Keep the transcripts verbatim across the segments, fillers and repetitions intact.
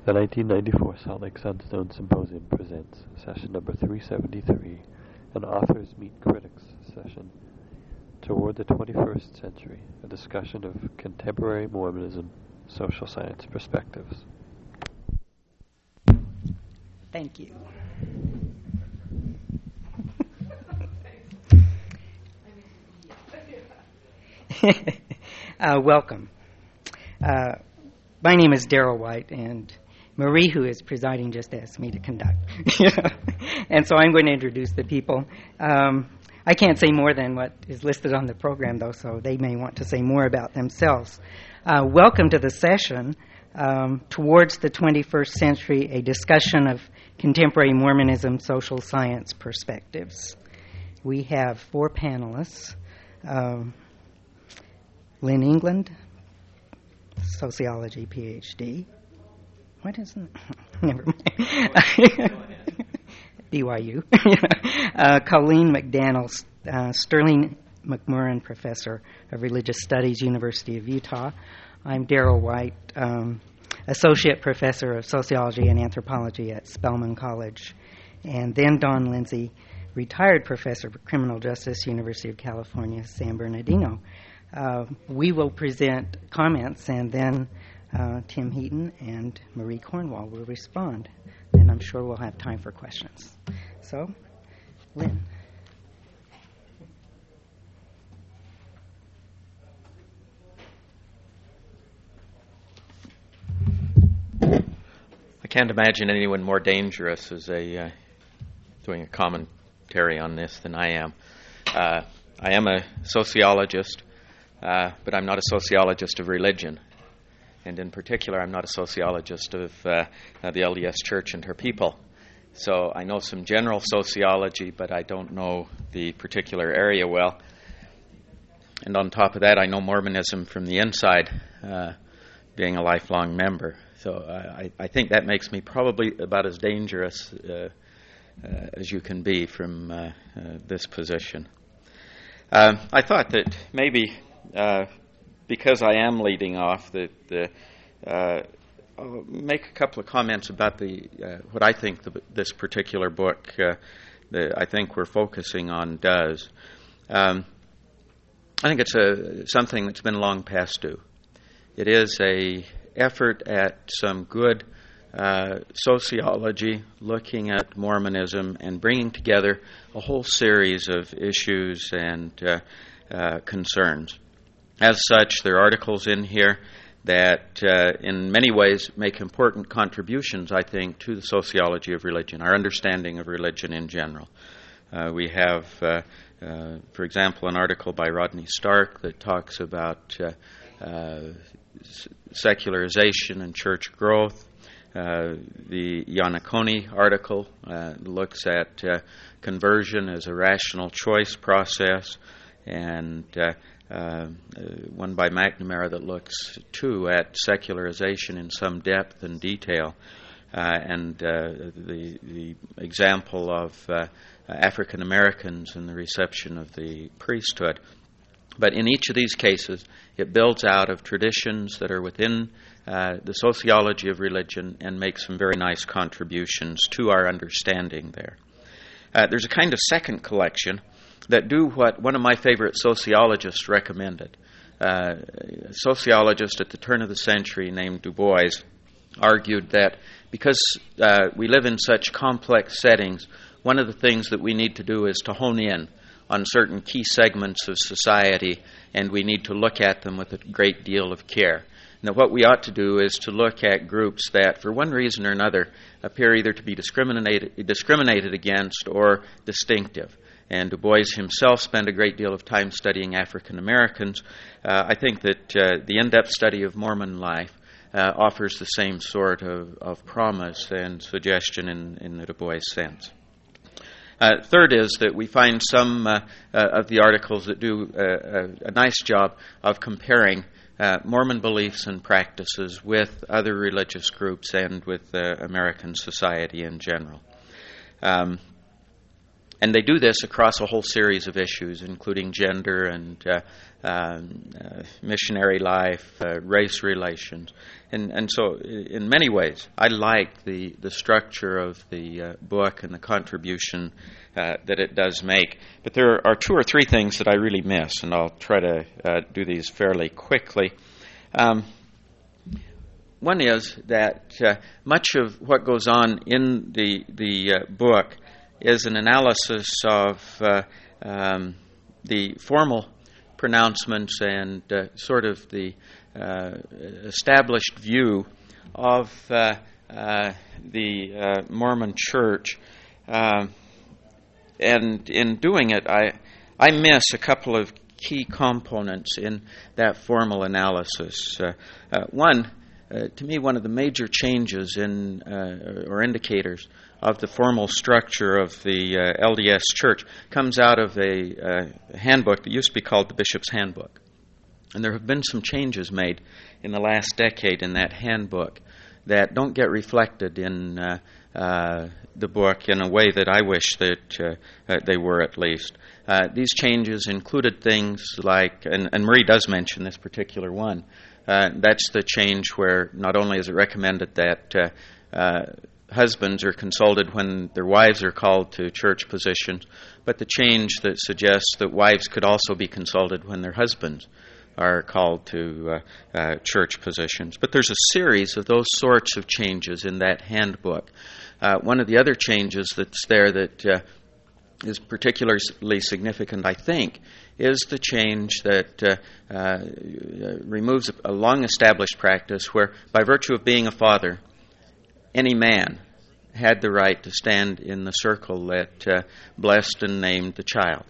The nineteen ninety-four Salt Lake Sunstone Symposium presents session number three seventy-three, an Authors Meet Critics session, Toward the twenty-first Century, a discussion of contemporary Mormonism, social science perspectives. Thank you. uh, welcome. Uh, my name is Daryl White, and Marie, who is presiding, just asked me to conduct. And so I'm going to introduce the people. Um, I can't say more than what is listed on the program, though, so they may want to say more about themselves. Uh, welcome to the session, um, Towards the twenty-first Century, a discussion of contemporary Mormonism, social science perspectives. We have four panelists. Um, Lynn England, sociology P H D. What is it? Never mind. B Y U. uh, Colleen McDaniel, uh, Sterling McMurran, Professor of Religious Studies, University of Utah. I'm Daryl White, um, Associate Professor of Sociology and Anthropology at Spelman College. And then Don Lindsay, Retired Professor of Criminal Justice, University of California, San Bernardino. Uh, we will present comments, and then uh, Tim Heaton and Marie Cornwall will respond. And I'm sure we'll have time for questions. So, Lynn. I can't imagine anyone more dangerous as a uh, doing a commentary on this than I am. Uh, I am a sociologist. Uh, but I'm not a sociologist of religion. And in particular, I'm not a sociologist of uh, uh, the L D S Church and her people. So I know some general sociology, but I don't know the particular area well. And on top of that, I know Mormonism from the inside, uh, being a lifelong member. So I, I think that makes me probably about as dangerous uh, uh, as you can be from uh, uh, this position. Uh, I thought that maybe Uh, because I am leading off, that the, uh, I'll make a couple of comments about the uh, what I think the, this particular book uh, that I think we're focusing on does. Um, I think it's a something that's been long past due. It is a effort at some good uh, sociology, looking at Mormonism and bringing together a whole series of issues and uh, uh, concerns. As such, there are articles in here that uh, in many ways make important contributions, I think, to the sociology of religion, our understanding of religion in general. Uh, we have, uh, uh, for example, an article by Rodney Stark that talks about uh, uh, secularization and church growth. Uh, the Iannacone article uh, looks at uh, conversion as a rational choice process, and uh, Uh, uh, one by McNamara that looks, too, at secularization in some depth and detail, uh, and uh, the, the example of uh, African Americans and the reception of the priesthood. But in each of these cases, it builds out of traditions that are within uh, the sociology of religion and makes some very nice contributions to our understanding there. Uh, there's a kind of second collection that do what one of my favorite sociologists recommended. Uh, a sociologist at the turn of the century named Du Bois argued that because uh, we live in such complex settings, one of the things that we need to do is to hone in on certain key segments of society, and we need to look at them with a great deal of care. Now, what we ought to do is to look at groups that, for one reason or another, appear either to be discriminated, discriminated against or distinctive. And Du Bois himself spent a great deal of time studying African Americans. Uh, I think that uh, the in-depth study of Mormon life uh, offers the same sort of, of promise and suggestion in, in the Du Bois sense. Uh, third is that we find some uh, uh, of the articles that do uh, a, a nice job of comparing uh, Mormon beliefs and practices with other religious groups and with uh, American society in general. Um, And they do this across a whole series of issues, including gender and uh, um, uh, missionary life, uh, race relations. And, and so in many ways, I like the, the structure of the uh, book and the contribution uh, that it does make. But there are two or three things that I really miss, and I'll try to uh, do these fairly quickly. Um, one is that uh, much of what goes on in the, the uh, book is an analysis of uh, um, the formal pronouncements and uh, sort of the uh, established view of uh, uh, the uh, Mormon Church. Uh, and in doing it, I, I miss a couple of key components in that formal analysis. Uh, uh, one, uh, to me, one of the major changes in uh, or indicators of the formal structure of the uh, L D S Church comes out of a uh, handbook that used to be called the Bishop's Handbook. And there have been some changes made in the last decade in that handbook that don't get reflected in uh, uh, the book in a way that I wish that uh, uh, they were, at least. Uh, these changes included things like, and, and Marie does mention this particular one, uh, that's the change where not only is it recommended that uh, uh, husbands are consulted when their wives are called to church positions, but the change that suggests that wives could also be consulted when their husbands are called to uh, uh, church positions. But there's a series of those sorts of changes in that handbook. Uh, one of the other changes that's there that uh, is particularly significant, I think, is the change that uh, uh, removes a long-established practice where, by virtue of being a father, any man had the right to stand in the circle that uh, blessed and named the child.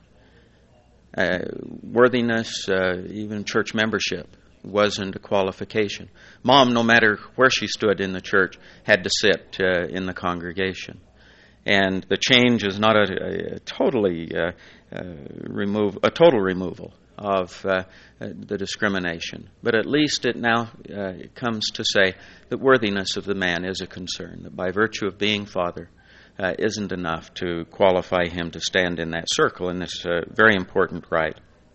Uh, worthiness, uh, even church membership, wasn't a qualification. Mom, no matter where she stood in the church, had to sit uh, in the congregation. And the change is not a, a totally uh, uh, remove a total removal of uh, the discrimination, but at least it now uh, comes to say that worthiness of the man is a concern, that by virtue of being father uh, isn't enough to qualify him to stand in that circle in this uh, very important right.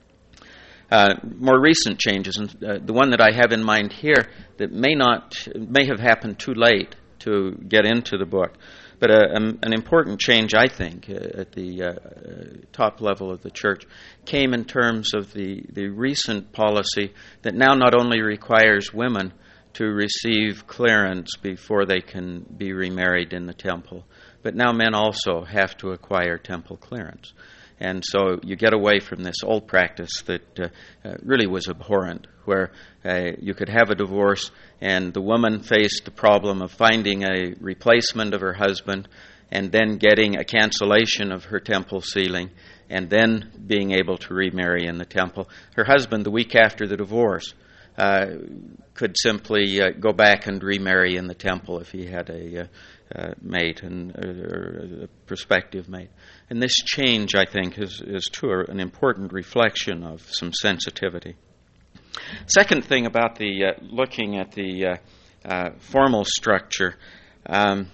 Uh, more recent changes, and uh, the one that I have in mind here that may not may have happened too late to get into the book, but uh, um, an important change, I think, uh, at the uh, uh, top level of the church came in terms of the, the recent policy that now not only requires women to receive clearance before they can be remarried in the temple, but now men also have to acquire temple clearance. And so you get away from this old practice that uh, uh, really was abhorrent, where uh, you could have a divorce and the woman faced the problem of finding a replacement of her husband and then getting a cancellation of her temple sealing and then being able to remarry in the temple. Her husband, the week after the divorce, uh, could simply uh, go back and remarry in the temple if he had a uh, uh, mate and uh, a prospective mate. And this change, I think, is, is to a, an important reflection of some sensitivity. Second thing about the uh, looking at the uh, uh, formal structure, um,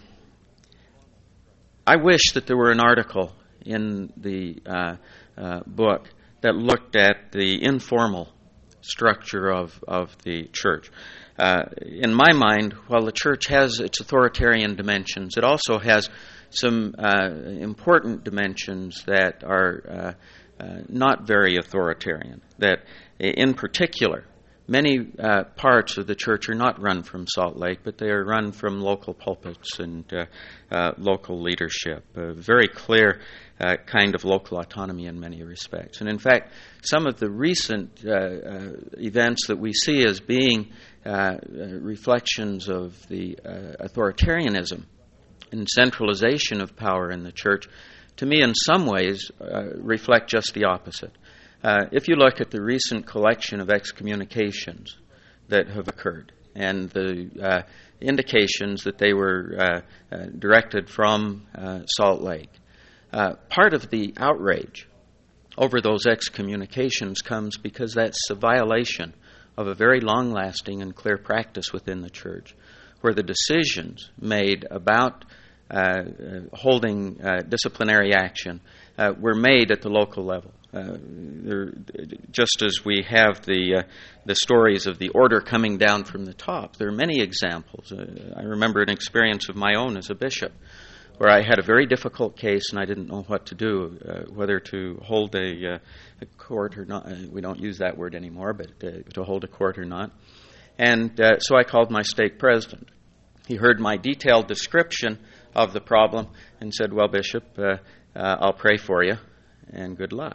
I wish that there were an article in the uh, uh, book that looked at the informal structure of, of the church. Uh, in my mind, while the church has its authoritarian dimensions, it also has some uh, important dimensions that are uh, uh, not very authoritarian. That, in particular, many uh, parts of the church are not run from Salt Lake, but they are run from local pulpits and uh, uh, local leadership. A very clear uh, kind of local autonomy in many respects. And in fact, some of the recent uh, uh, events that we see as being uh, uh, reflections of the uh, authoritarianism and centralization of power in the church, to me in some ways uh, reflect just the opposite. Uh, if you look at the recent collection of excommunications that have occurred and the uh, indications that they were uh, uh, directed from uh, Salt Lake, uh, part of the outrage over those excommunications comes because that's a violation of a very long-lasting and clear practice within the church, where the decisions made about uh, uh, holding uh, disciplinary action uh, were made at the local level. Uh, there, just as we have the uh, the stories of the order coming down from the top, there are many examples. Uh, I remember an experience of my own as a bishop, where I had a very difficult case and I didn't know what to do, uh, whether to hold a, uh, a court or not. Uh, we don't use that word anymore, but uh, to hold a court or not. And uh, so I called my stake president. He heard my detailed description of the problem and said, "Well, Bishop, uh, uh, I'll pray for you, and good luck.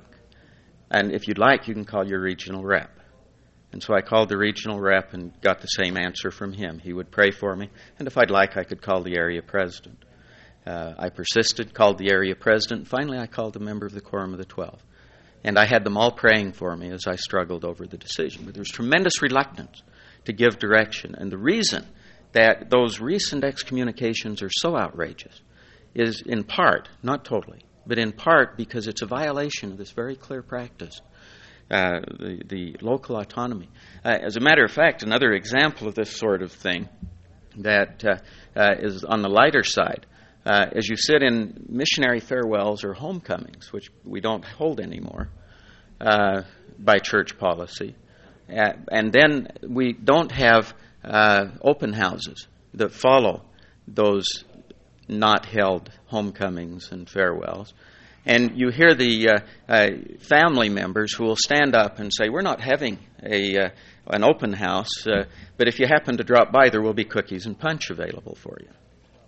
And if you'd like, you can call your regional rep." And so I called the regional rep and got the same answer from him. He would pray for me, and if I'd like, I could call the area president. Uh, I persisted, called the area president, and finally I called a member of the Quorum of the Twelve. And I had them all praying for me as I struggled over the decision. But there was tremendous reluctance to give direction. And the reason that those recent excommunications are so outrageous is in part, not totally, but in part because it's a violation of this very clear practice, uh, the, the local autonomy. Uh, as a matter of fact, another example of this sort of thing that uh, uh, is on the lighter side, uh, as you sit in missionary farewells or homecomings, which we don't hold anymore uh, by church policy, uh, and then we don't have uh, open houses that follow those not held homecomings and farewells. And you hear the uh, uh, family members who will stand up and say, "We're not having a uh, an open house, uh, but if you happen to drop by, there will be cookies and punch available for you."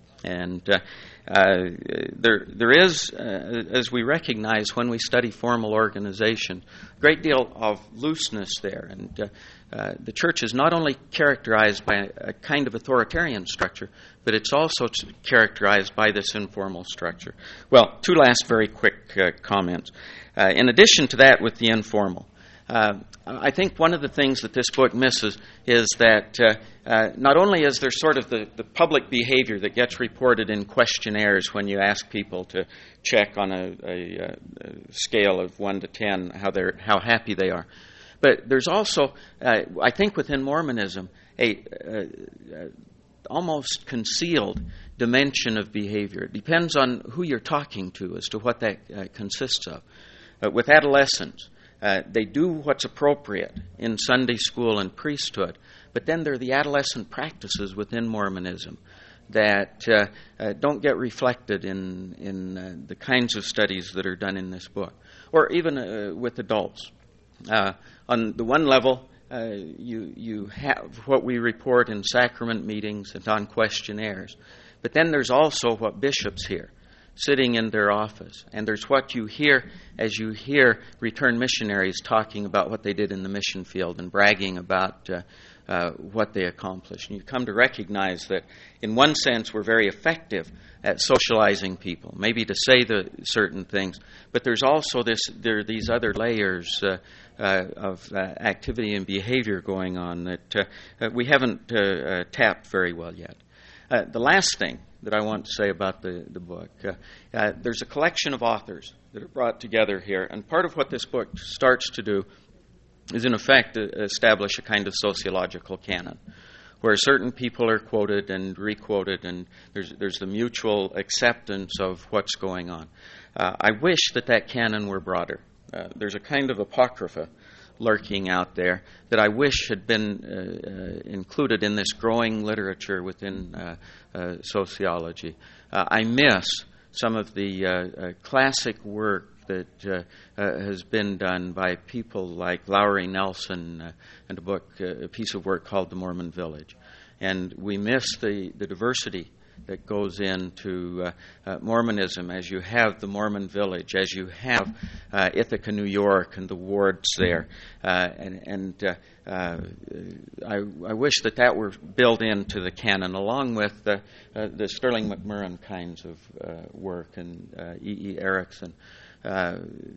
And uh, uh, there there is, uh, as we recognize when we study formal organization, a great deal of looseness there. And uh, uh, the church is not only characterized by a, a kind of authoritarian structure, but it's also characterized by this informal structure. Well, two last very quick uh, comments. Uh, in addition to that with the informal, uh, I think one of the things that this book misses is that uh, uh, not only is there sort of the, the public behavior that gets reported in questionnaires when you ask people to check on a, a, a scale of one to ten how they're how happy they are, but there's also, uh, I think within Mormonism, a, a, a almost concealed dimension of behavior. It depends on who you're talking to as to what that uh, consists of. Uh, with adolescents, uh, they do what's appropriate in Sunday school and priesthood, but then there are the adolescent practices within Mormonism that uh, uh, don't get reflected in, in uh, the kinds of studies that are done in this book, or even uh, with adults. Uh, on the one level, Uh, you you have what we report in sacrament meetings and on questionnaires. But then there's also what bishops hear sitting in their office. And there's what you hear as you hear returned missionaries talking about what they did in the mission field and bragging about uh, uh, what they accomplished. And you come to recognize that in one sense we're very effective at socializing people, maybe to say the certain things. But there's also this there are these other layers uh, Uh, of uh, activity and behavior going on that uh, uh, we haven't uh, uh, tapped very well yet. Uh, the last thing that I want to say about the, the book, uh, uh, there's a collection of authors that are brought together here, and part of what this book starts to do is in effect to establish a kind of sociological canon, where certain people are quoted and requoted, and there's, there's the mutual acceptance of what's going on. Uh, I wish that that canon were broader. Uh, there's a kind of apocrypha lurking out there that I wish had been uh, uh, included in this growing literature within uh, uh, sociology. Uh, I miss some of the uh, uh, classic work that uh, uh, has been done by people like Lowry Nelson uh, and a book, uh, a piece of work called The Mormon Village. And we miss the, the diversity that goes into uh, uh, Mormonism, as you have the Mormon Village, as you have uh, Ithaca, New York, and the wards there. Uh, and and uh, uh, I, I wish that that were built into the canon, along with uh, uh, the Sterling McMurrin kinds of uh, work and uh, E E. Erickson. Uh,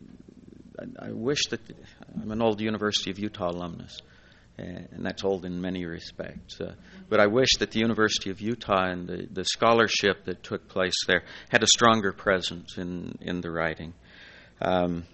I wish that I'm an old University of Utah alumnus, and that's old in many respects. Uh, but I wish that the University of Utah and the, the scholarship that took place there had a stronger presence in, in the writing. Um,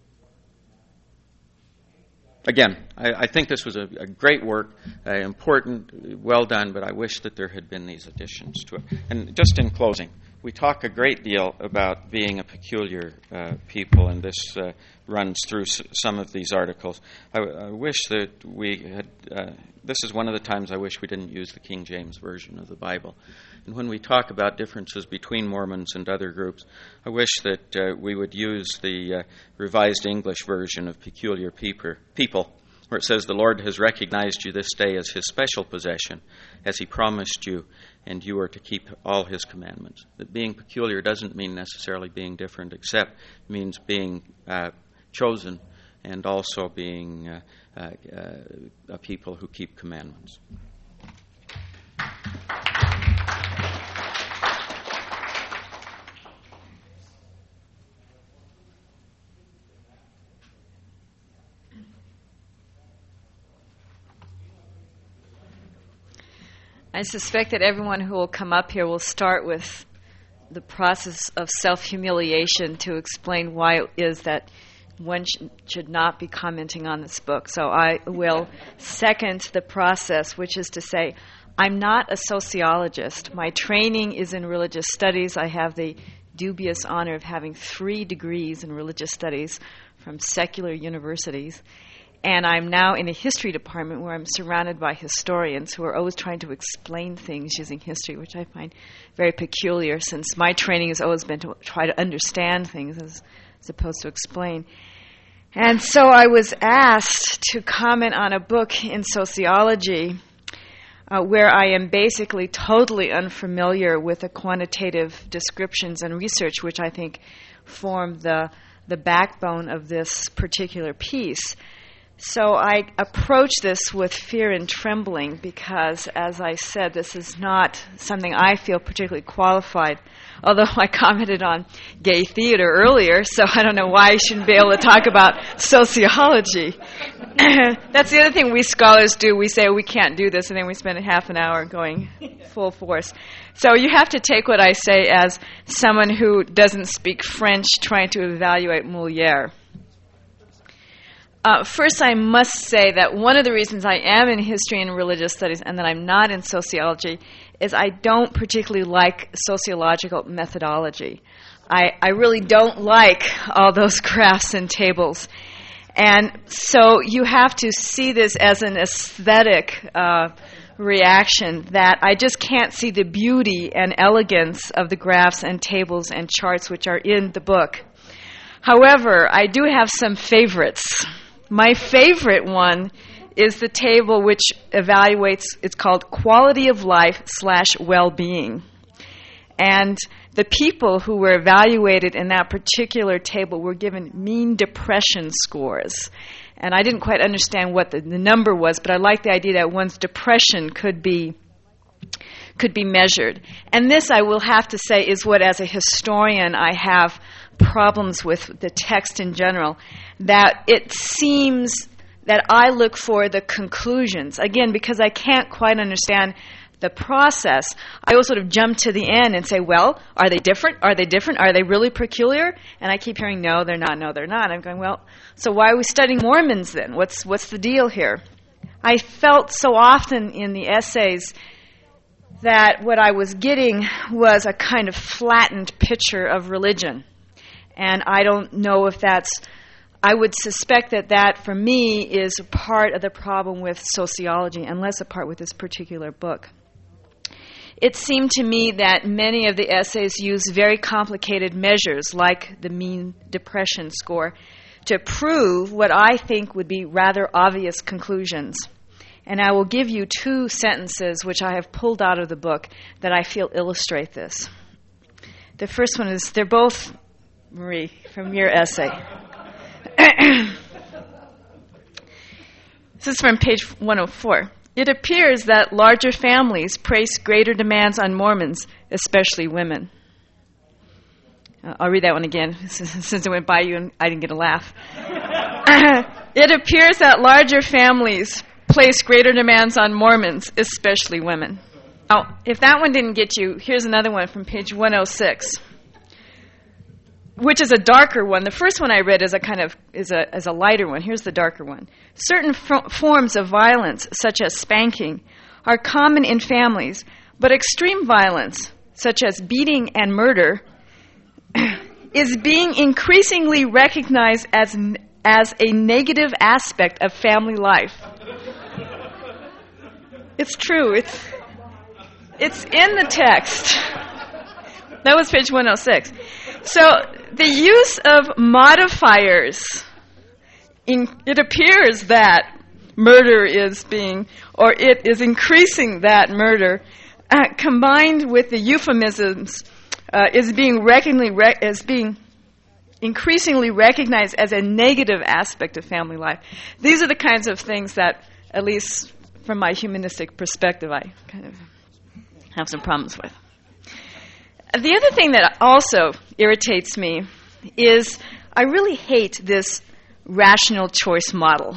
again, I, I think this was a, a great work, uh, important, well done, but I wish that there had been these additions to it. And just in closing, we talk a great deal about being a peculiar uh, people, and this uh, runs through s- some of these articles. I, w- I wish that we had, uh, this is one of the times I wish we didn't use the King James Version of the Bible. And when we talk about differences between Mormons and other groups, I wish that uh, we would use the uh, Revised English Version of Peculiar Peeper, People, where it says, "The Lord has recognized you this day as his special possession, as he promised you, and you are to keep all his commandments." That being peculiar doesn't mean necessarily being different, except means being uh, chosen and also being uh, uh, uh, a people who keep commandments. I suspect that everyone who will come up here will start with the process of self-humiliation to explain why it is that one sh- should not be commenting on this book. So I will second the process, which is to say, I'm not a sociologist. My training is in religious studies. I have the dubious honor of having three degrees in religious studies from secular universities. And I'm now in a history department where I'm surrounded by historians who are always trying to explain things using history, which I find very peculiar, since my training has always been to try to understand things as, as opposed to explain. And so I was asked to comment on a book in sociology uh, where I am basically totally unfamiliar with the quantitative descriptions and research, which I think form the the backbone of this particular piece. So I approach this with fear and trembling because, as I said, this is not something I feel particularly qualified, although I commented on gay theater earlier, so I don't know why I shouldn't be able to talk about sociology. That's the other thing we scholars do. We say we can't do this, and then we spend a half an hour going full force. So you have to take what I say as someone who doesn't speak French trying to evaluate Molière. Uh, first, I must say that one of the reasons I am in history and religious studies and that I'm not in sociology is I don't particularly like sociological methodology. I, I really don't like all those graphs and tables. And so you have to see this as an aesthetic uh, reaction that I just can't see the beauty and elegance of the graphs and tables and charts which are in the book. However, I do have some favorites. My favorite one is the table which evaluates, it's called Quality of Life slash Well-Being. And the people who were evaluated in that particular table were given mean depression scores. And I didn't quite understand what the, the number was, but I like the idea that one's depression could be could be measured. And this, I will have to say, is what, as a historian, I have problems with the text in general, that it seems that I look for the conclusions. Again, because I can't quite understand the process, I will sort of jump to the end and say, well, are they different? Are they different? Are they really peculiar? And I keep hearing, no, they're not, no, they're not. I'm going, well, so why are we studying Mormons then? What's what's the deal here? I felt so often in the essays that what I was getting was a kind of flattened picture of religion. And I don't know if that's, I would suspect that that, for me, is a part of the problem with sociology, and less a part with this particular book. It seemed to me that many of the essays use very complicated measures, like the mean depression score, to prove what I think would be rather obvious conclusions. And I will give you two sentences which I have pulled out of the book that I feel illustrate this. The first one is, they're both, Marie, from your essay. This is from page one oh four. It appears that larger families place greater demands on Mormons, especially women. Uh, I'll read that one again, since it went by you and I didn't get a laugh. It appears that larger families place greater demands on Mormons, especially women. Now, if that one didn't get you, here's another one from page one oh six, which is a darker one. The first one I read is a kind of is a is a lighter one. Here's the darker one. Certain f- forms of violence, such as spanking, are common in families, but extreme violence, such as beating and murder, is being increasingly recognized as as a negative aspect of family life. It's true. It's it's in the text. That was page one oh six. So the use of modifiers, in, it appears that murder is being, or it is increasing that murder, uh, combined with the euphemisms, uh, is being recognized re- as being increasingly recognized as a negative aspect of family life. These are the kinds of things that, at least from my humanistic perspective, I kind of have some problems with. The other thing that also irritates me is I really hate this rational choice model,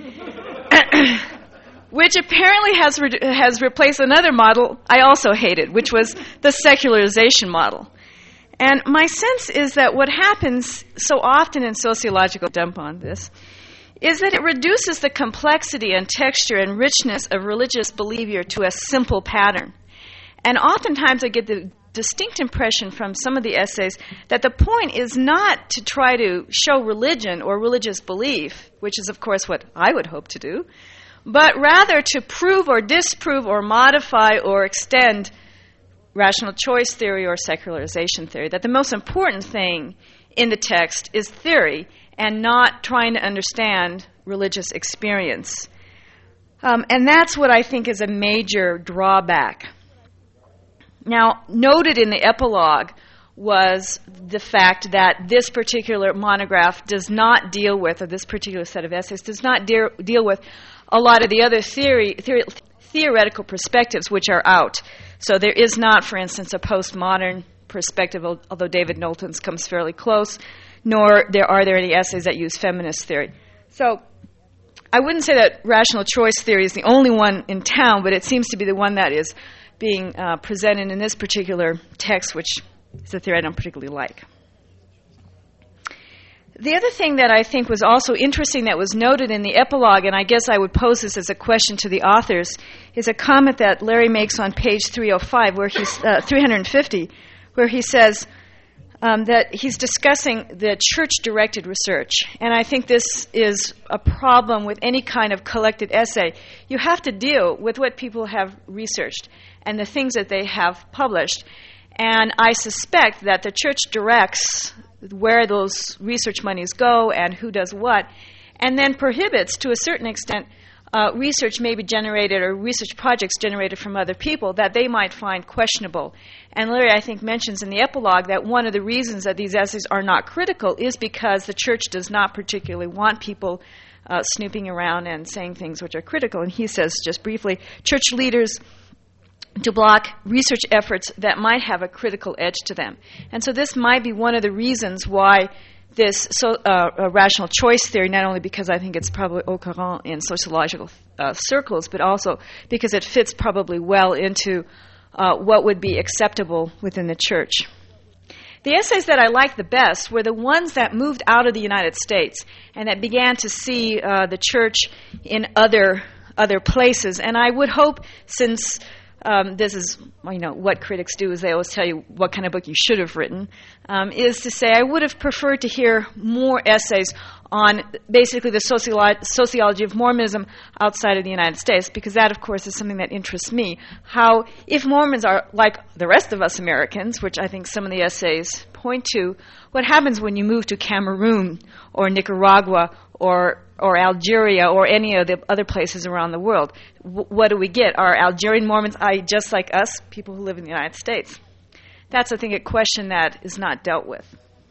which apparently has re- has replaced another model I also hated, which was the secularization model. And my sense is that what happens so often in sociological dump on this is that it reduces the complexity and texture and richness of religious behavior to a simple pattern. And oftentimes I get the distinct impression from some of the essays that the point is not to try to show religion or religious belief, which is of course what I would hope to do, but rather to prove or disprove or modify or extend rational choice theory or secularization theory, that the most important thing in the text is theory and not trying to understand religious experience. Um, and that's what I think is a major drawback. Now, noted in the epilogue was the fact that this particular monograph does not deal with, or this particular set of essays does not deal, deal with a lot of the other theory, theory, theoretical perspectives which are out. So there is not, for instance, a postmodern perspective, although David Knowlton's comes fairly close, nor there are there any essays that use feminist theory. So I wouldn't say that rational choice theory is the only one in town, but it seems to be the one that is being uh, presented in this particular text, which is a theory I don't particularly like. The other thing that I think was also interesting that was noted in the epilogue, and I guess I would pose this as a question to the authors, is a comment that Larry makes on page three oh five, where he's uh, three fifty, where he says um, that he's discussing the church-directed research. And I think this is a problem with any kind of collected essay. You have to deal with what people have researched and the things that they have published. And I suspect that the church directs where those research monies go and who does what, and then prohibits, to a certain extent, uh, research may be generated or research projects generated from other people that they might find questionable. And Larry, I think, mentions in the epilogue that one of the reasons that these essays are not critical is because the church does not particularly want people uh, snooping around and saying things which are critical. And he says, just briefly, church leaders to block research efforts that might have a critical edge to them. And so this might be one of the reasons why this so, uh, rational choice theory, not only because I think it's probably au courant in sociological uh, circles, but also because it fits probably well into uh, what would be acceptable within the church. The essays that I liked the best were the ones that moved out of the United States and that began to see uh, the church in other other places. And I would hope, since Um, this is, you know, what critics do, is they always tell you what kind of book you should have written, um, is to say I would have preferred to hear more essays on basically the sociolo- sociology of Mormonism outside of the United States, because that, of course, is something that interests me. How, if Mormons are like the rest of us Americans, which I think some of the essays point to, what happens when you move to Cameroon or Nicaragua or or Algeria or any of the other places around the world? W- what do we get? Are Algerian Mormons I, just like us, people who live in the United States? That's, I think, a question that is not dealt with.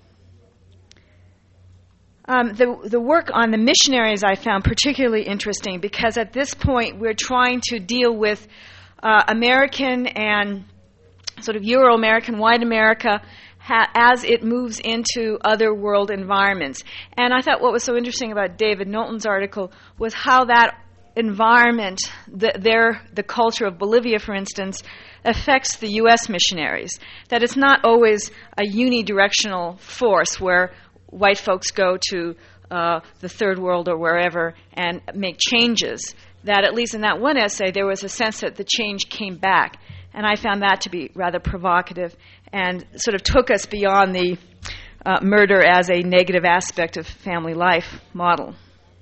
Um, the, the work on the missionaries I found particularly interesting, because at this point we're trying to deal with uh, American and sort of Euro-American, white America, as it moves into other world environments. And I thought what was so interesting about David Knowlton's article was how that environment, the, their, the culture of Bolivia, for instance, affects the U S missionaries. That it's not always a unidirectional force where white folks go to uh, the third world or wherever and make changes. That at least in that one essay there was a sense that the change came back. And I found that to be rather provocative and sort of took us beyond the uh, murder as a negative aspect of family life model.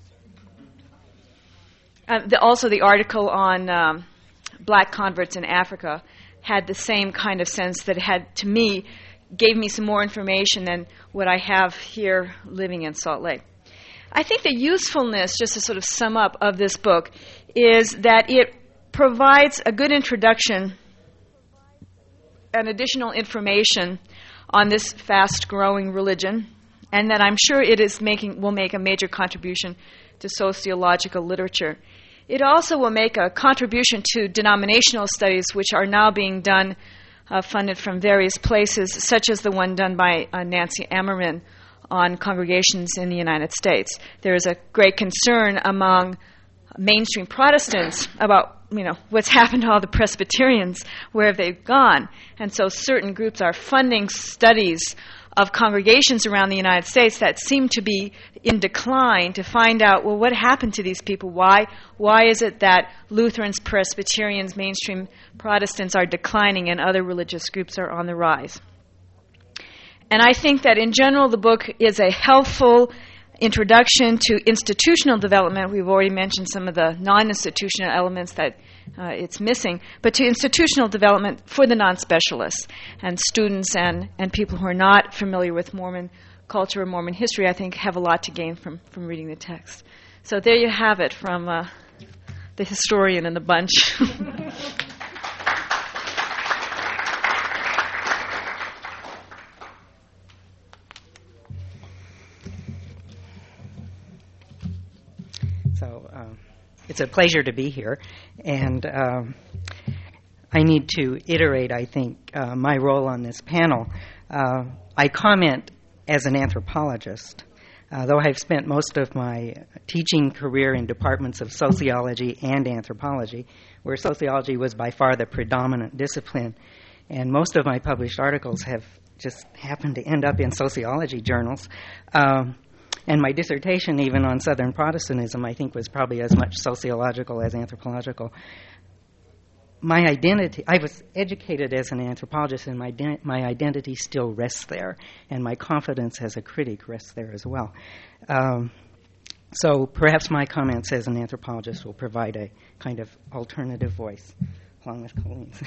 Uh, the, also, the article on um, black converts in Africa had the same kind of sense that it had, to me, gave me some more information than what I have here living in Salt Lake. I think the usefulness, just to sort of sum up, of this book is that it provides a good introduction and additional information on this fast-growing religion, and that I'm sure it is making will make a major contribution to sociological literature. It also will make a contribution to denominational studies, which are now being done, uh, funded from various places, such as the one done by uh, Nancy Ammerman on congregations in the United States. There is a great concern among mainstream Protestants about, you know, what's happened to all the Presbyterians, where have they gone? And so certain groups are funding studies of congregations around the United States that seem to be in decline, to find out, well, what happened to these people? Why why is it that Lutherans, Presbyterians, mainstream Protestants are declining and other religious groups are on the rise? And I think that in general the book is a helpful introduction to institutional development. We've already mentioned some of the non-institutional elements that uh, it's missing, but to institutional development for the non-specialists and students and, and people who are not familiar with Mormon culture or Mormon history, I think have a lot to gain from, from reading the text. So there you have it from uh, the historian in the bunch. So um, it's a pleasure to be here, and um, I need to iterate, I think, uh, my role on this panel. Uh, I comment as an anthropologist, uh, though I've spent most of my teaching career in departments of sociology and anthropology, where sociology was by far the predominant discipline, and most of my published articles have just happened to end up in sociology journals. Um, And my dissertation, even on Southern Protestantism, I think was probably as much sociological as anthropological. My identity, I was educated as an anthropologist, and my, de- my identity still rests there, and my confidence as a critic rests there as well. Um, so perhaps my comments as an anthropologist will provide a kind of alternative voice, along with Colleen's.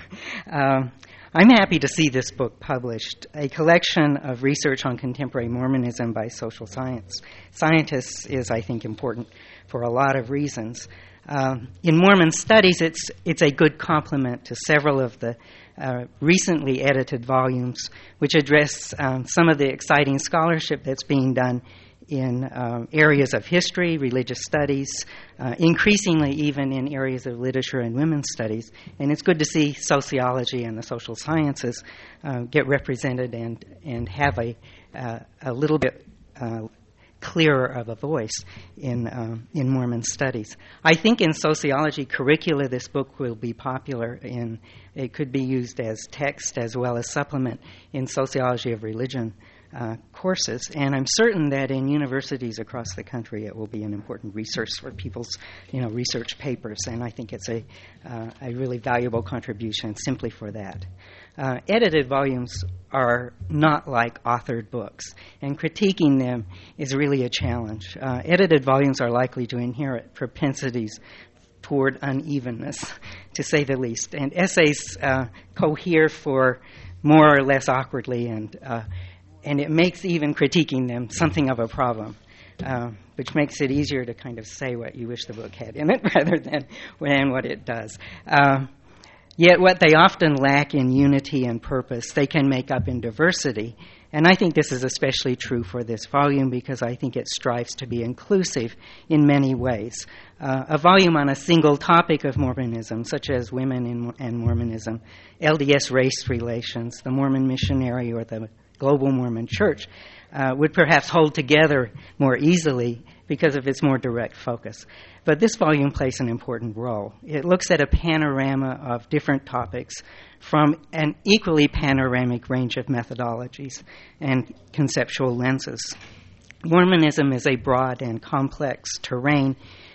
um, I'm happy to see this book published, a collection of research on contemporary Mormonism by social science scientists is, I think, important for a lot of reasons. Um, in Mormon studies, it's it's a good complement to several of the uh, recently edited volumes, which address um, some of the exciting scholarship that's being done in um, areas of history, religious studies, uh, increasingly even in areas of literature and women's studies. And it's good to see sociology and the social sciences uh, get represented and, and have a, uh, a little bit uh, clearer of a voice in, um, in Mormon studies. I think in sociology curricula this book will be popular. In, it could be used as text as well as supplement in sociology of religion Uh, courses, and I'm certain that in universities across the country it will be an important resource for people's, you know, research papers, and I think it's a uh, a really valuable contribution simply for that. Uh, edited volumes are not like authored books, and critiquing them is really a challenge. Uh, edited volumes are likely to inherit propensities toward unevenness, to say the least, and essays uh, cohere for more or less awkwardly, and uh, And it makes even critiquing them something of a problem, uh, which makes it easier to kind of say what you wish the book had in it rather than, than what it does. Uh, yet what they often lack in unity and purpose, they can make up in diversity. And I think this is especially true for this volume because I think it strives to be inclusive in many ways. Uh, a volume on a single topic of Mormonism, such as women in, and Mormonism, L D S race relations, the Mormon missionary, or the Global Mormon Church, uh, would perhaps hold together more easily because of its more direct focus. But this volume plays an important role. It looks at a panorama of different topics from an equally panoramic range of methodologies and conceptual lenses. Mormonism is a broad and complex terrain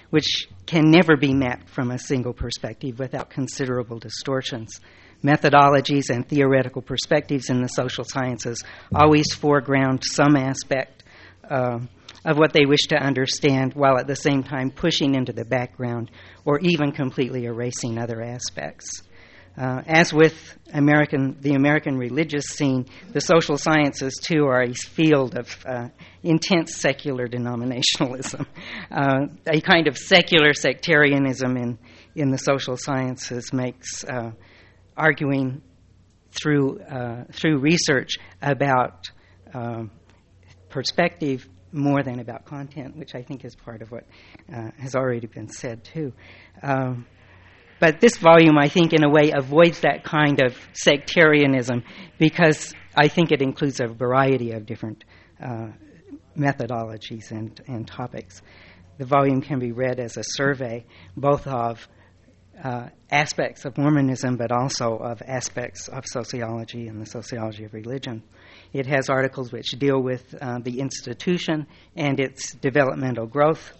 which can never be mapped from a single perspective without considerable distortions. Methodologies and theoretical perspectives in the social sciences always foreground some aspect uh, of what they wish to understand, while at the same time pushing into the background or even completely erasing other aspects. Uh, as with American, the American religious scene, the social sciences, too, are a field of uh, intense secular denominationalism. Uh, a kind of secular sectarianism in, in the social sciences makes uh, arguing through, uh, through research about um, perspective more than about content, which I think is part of what uh, has already been said, too. Um, But this volume, I think, in a way, avoids that kind of sectarianism because I think it includes a variety of different uh, methodologies and, and topics. The volume can be read as a survey, both of uh, aspects of Mormonism, but also of aspects of sociology and the sociology of religion. It has articles which deal with uh, the institution and its developmental growth,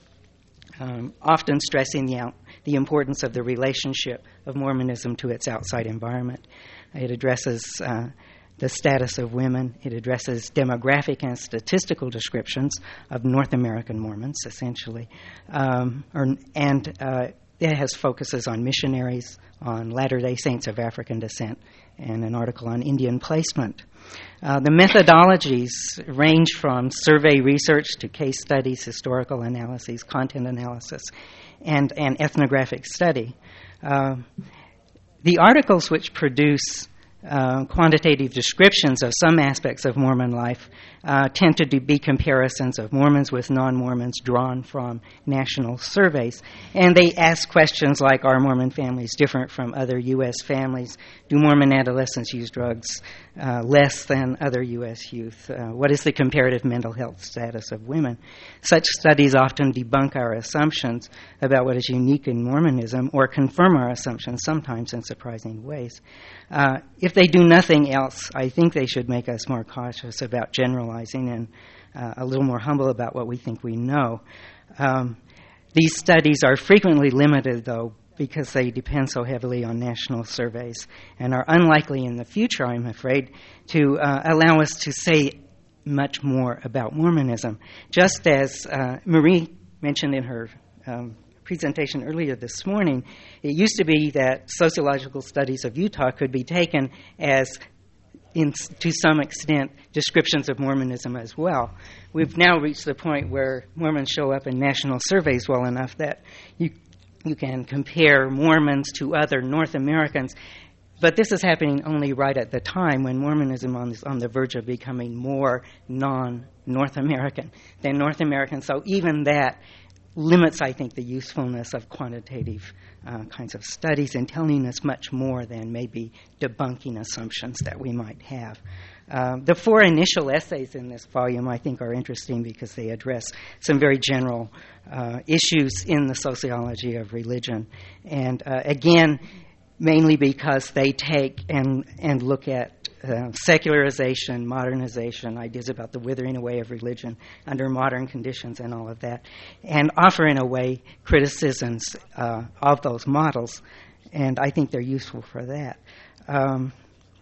Um, often stressing the, out, the importance of the relationship of Mormonism to its outside environment. It addresses uh, the status of women. It addresses demographic and statistical descriptions of North American Mormons, essentially. Um, or, and uh, it has focuses on missionaries, on Latter-day Saints of African descent, and an article on Indian placement. Uh, the methodologies range from survey research to case studies, historical analyses, content analysis, and, and ethnographic study. Uh, the articles which produce uh, quantitative descriptions of some aspects of Mormon life uh, tend to do, be comparisons of Mormons with non-Mormons drawn from national surveys. And they ask questions like, are Mormon families different from other U S families? Do Mormon adolescents use drugs uh, less than other U S youth? Uh, what is the comparative mental health status of women? Such studies often debunk our assumptions about what is unique in Mormonism or confirm our assumptions, sometimes in surprising ways. Uh, if they do nothing else, I think they should make us more cautious about generalizing and uh, a little more humble about what we think we know. Um, these studies are frequently limited, though, because they depend so heavily on national surveys and are unlikely in the future, I'm afraid, to uh, allow us to say much more about Mormonism. Just as uh, Marie mentioned in her um, presentation earlier this morning, it used to be that sociological studies of Utah could be taken as, in, to some extent, descriptions of Mormonism as well. We've now reached the point where Mormons show up in national surveys well enough that you you can compare Mormons to other North Americans, but this is happening only right at the time when Mormonism is on the verge of becoming more non-North American than North American. So even that limits, I think, the usefulness of quantitative uh, kinds of studies and telling us much more than maybe debunking assumptions that we might have. Uh, the four initial essays in this volume, I think, are interesting because they address some very general uh, issues in the sociology of religion. And uh, again, mainly because they take and, and look at Uh, secularization, modernization, ideas about the withering away of religion under modern conditions and all of that, and offer in a way criticisms uh, of those models, and I think they're useful for that. Um,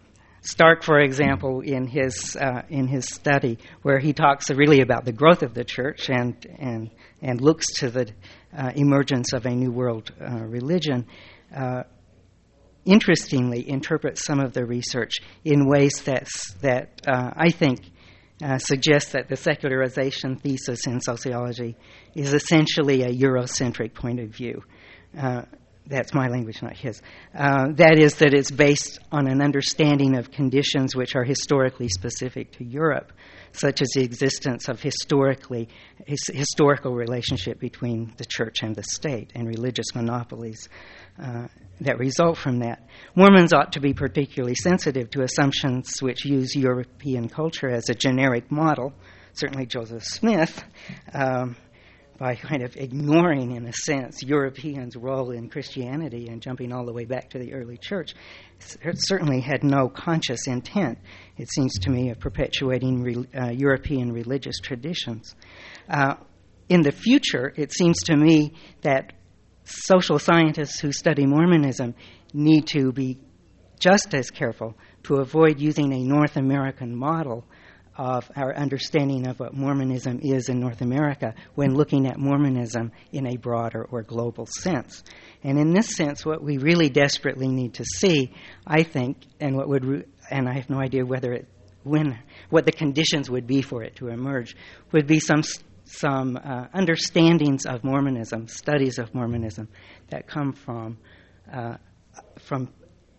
Stark, for example, in his uh, in his study, where he talks really about the growth of the church and and and looks to the uh, emergence of a new world uh, religion, uh, interestingly interprets some of the research in ways that's, that uh, I think uh, suggest that the secularization thesis in sociology is essentially a Eurocentric point of view. Uh, that's my language, not his. Uh, that is, that it's based on an understanding of conditions which are historically specific to Europe, such as the existence of historically his, historical relationship between the church and the state and religious monopolies uh, that result from that. Mormons ought to be particularly sensitive to assumptions which use European culture as a generic model, certainly Joseph Smith, um, by kind of ignoring, in a sense, Europeans' role in Christianity and jumping all the way back to the early church. It certainly had no conscious intent, it seems to me, of perpetuating re- uh, European religious traditions. Uh, in the future, it seems to me that social scientists who study Mormonism need to be just as careful to avoid using a North American model of our understanding of what Mormonism is in North America when looking at Mormonism in a broader or global sense. And in this sense, what we really desperately need to see, I think, and what would, re- and I have no idea whether it, when, what the conditions would be for it to emerge, would be some some uh, understandings of Mormonism, studies of Mormonism that come from uh, from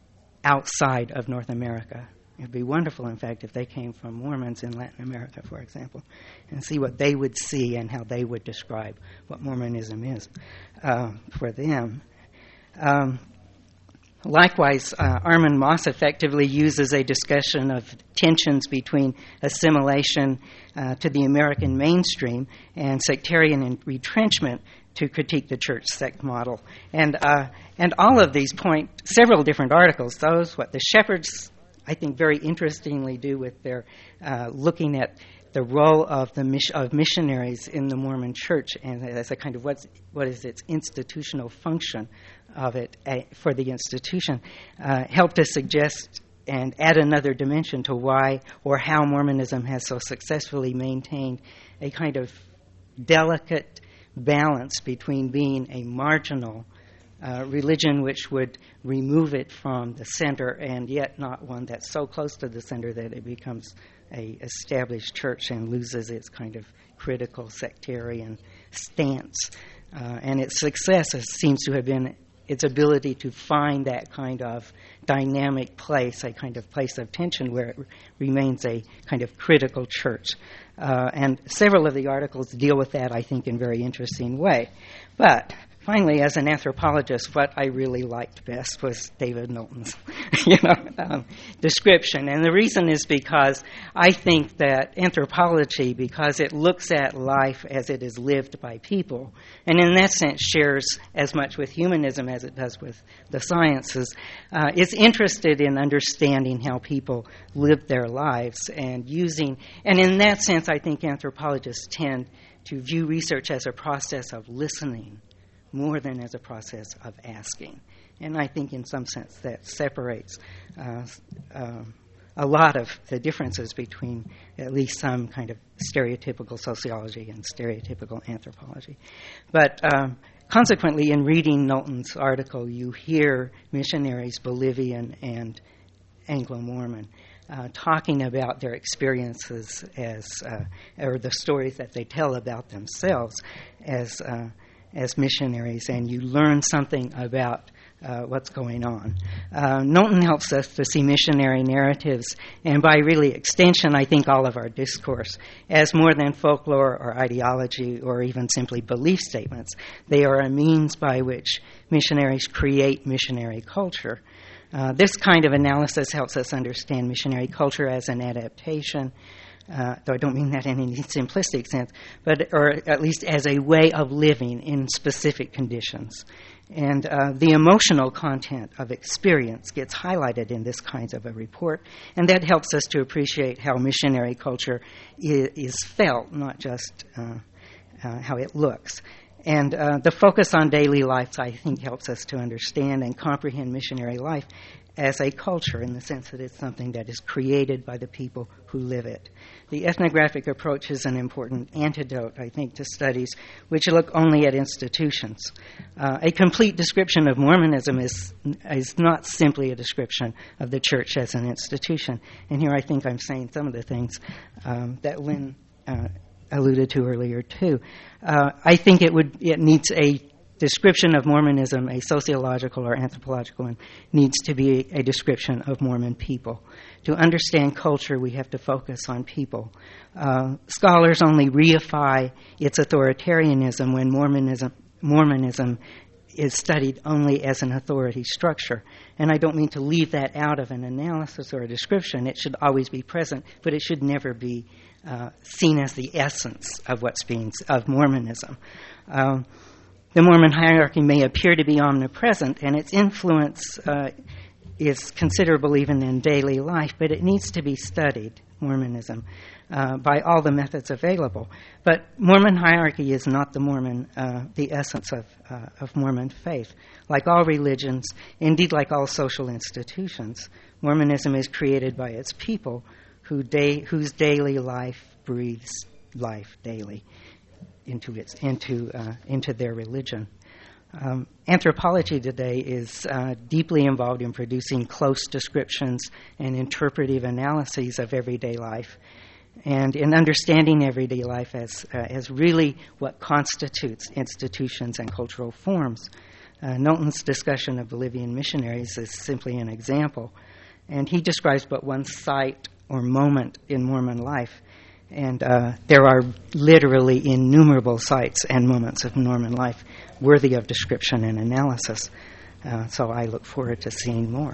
outside of North America. It would be wonderful, in fact, if they came from Mormons in Latin America, for example, and see what they would see and how they would describe what Mormonism is uh, for them. Um, likewise, uh, Armin Moss effectively uses a discussion of tensions between assimilation uh, to the American mainstream and sectarian retrenchment to critique the church sect model. And uh, and all of these point several different articles. Those, what the Shepherds, I think, very interestingly do with their uh, looking at the role of the mis- of missionaries in the Mormon Church, and as a kind of what's, what is its institutional function of it uh, for the institution, uh, helped to suggest and add another dimension to why or how Mormonism has so successfully maintained a kind of delicate balance between being a marginal uh, religion which would remove it from the center, and yet not one that's so close to the center that it becomes a established church and loses its kind of critical sectarian stance. Uh, and its success is, seems to have been its ability to find that kind of dynamic place, a kind of place of tension where it r- remains a kind of critical church. Uh, and several of the articles deal with that, I think, in a very interesting way. But finally, as an anthropologist, what I really liked best was David Knowlton's you know, um, description. And the reason is because I think that anthropology, because it looks at life as it is lived by people, and in that sense shares as much with humanism as it does with the sciences, uh, is interested in understanding how people live their lives and using, and in that sense I think anthropologists tend to view research as a process of listening more than as a process of asking. And I think in some sense that separates uh, uh, a lot of the differences between at least some kind of stereotypical sociology and stereotypical anthropology. But um, consequently, in reading Knowlton's article, you hear missionaries, Bolivian and Anglo-Mormon, uh, talking about their experiences as, uh, or the stories that they tell about themselves as uh, as missionaries, and you learn something about uh, what's going on. Uh, Knowlton helps us to see missionary narratives, and by really extension, I think all of our discourse, as more than folklore or ideology or even simply belief statements. They are a means by which missionaries create missionary culture. Uh, this kind of analysis helps us understand missionary culture as an adaptation, Uh, though I don't mean that in any simplistic sense, but or at least as a way of living in specific conditions. And uh, the emotional content of experience gets highlighted in this kind of a report, and that helps us to appreciate how missionary culture is, is felt, not just uh, uh, how it looks. And uh, the focus on daily life, I think, helps us to understand and comprehend missionary life as a culture, in the sense that it's something that is created by the people who live it. The ethnographic approach is an important antidote, I think, to studies which look only at institutions. Uh, a complete description of Mormonism is is not simply a description of the church as an institution. And here I think I'm saying some of the things um, that Lynn uh, alluded to earlier, too. Uh, I think it would it needs a description of Mormonism, a sociological or anthropological one, needs to be a description of Mormon people. To understand culture, we have to focus on people. Uh, scholars only reify its authoritarianism when Mormonism, Mormonism is studied only as an authority structure. And I don't mean to leave that out of an analysis or a description. It should always be present, but it should never be uh, seen as the essence of what's being of Mormonism. Um, The Mormon hierarchy may appear to be omnipresent, and its influence uh, is considerable even in daily life, but it needs to be studied, Mormonism, uh, by all the methods available. But Mormon hierarchy is not the Mormon, uh, the essence of, uh, of Mormon faith. Like all religions, indeed like all social institutions, Mormonism is created by its people who day, whose daily life breathes life daily into its into uh, into their religion. Um, anthropology today is uh, deeply involved in producing close descriptions and interpretive analyses of everyday life, and in understanding everyday life as uh, as really what constitutes institutions and cultural forms. Uh, Knowlton's discussion of Bolivian missionaries is simply an example, and he describes but one site or moment in Mormon life. And uh, there are literally innumerable sites and moments of Mormon life worthy of description and analysis. Uh, so I look forward to seeing more.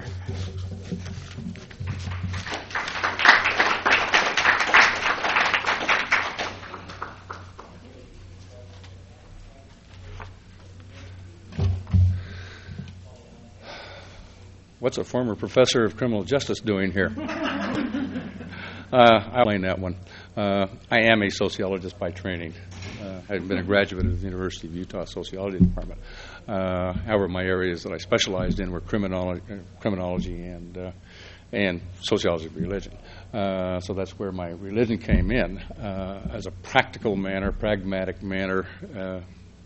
What's a former professor of criminal justice doing here? Uh, I'll explain that one. Uh, I am a sociologist by training. Uh, I've been a graduate of the University of Utah Sociology Department. Uh, however, my areas that I specialized in were criminology, criminology and uh, and sociology of religion. Uh, so that's where my religion came in uh, as a practical manner, pragmatic manner. Uh,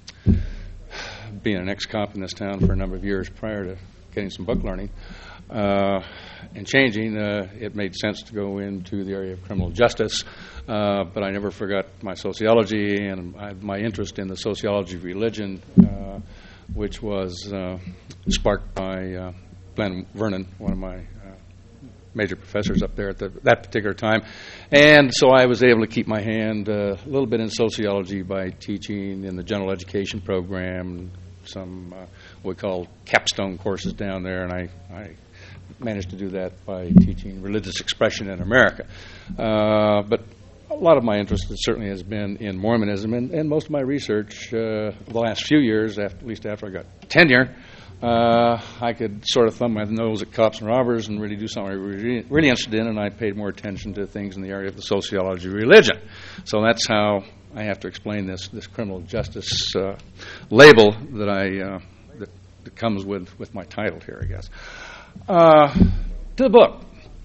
being an ex-cop in this town for a number of years prior to getting some book learning. Uh, and changing, uh, it made sense to go into the area of criminal justice, uh, but I never forgot my sociology and my, my interest in the sociology of religion, uh, which was uh, sparked by uh, Glenn Vernon, one of my uh, major professors up there at the, that particular time. And so I was able to keep my hand uh, a little bit in sociology by teaching in the general education program, some uh, what we call capstone courses down there, and I, I managed to do that by teaching religious expression in America. Uh, but a lot of my interest certainly has been in Mormonism, and, and most of my research uh, the last few years, after, at least after I got tenure, uh, I could sort of thumb my nose at cops and robbers and really do something I was really, really interested in, and I paid more attention to things in the area of the sociology of religion. So that's how I have to explain this this criminal justice uh, label that I uh, that, that comes with, with my title here, I guess. Uh, to the book.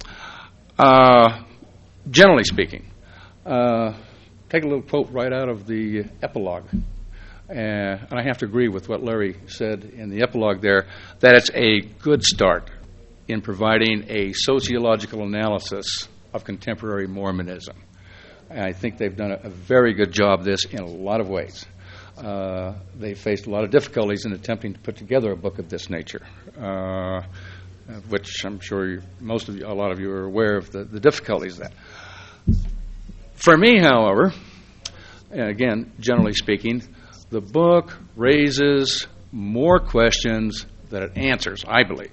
Uh, generally speaking, uh, take a little quote right out of the epilogue. Uh, and I have to agree with what Larry said in the epilogue there, that it's a good start in providing a sociological analysis of contemporary Mormonism. And I think they've done a, a very good job of this in a lot of ways. Uh, they faced a lot of difficulties in attempting to put together a book of this nature, uh, which I'm sure you, most of you, a lot of you are aware of the, the difficulties of that. For me, however, and again, generally speaking, the book raises more questions than it answers, I believe.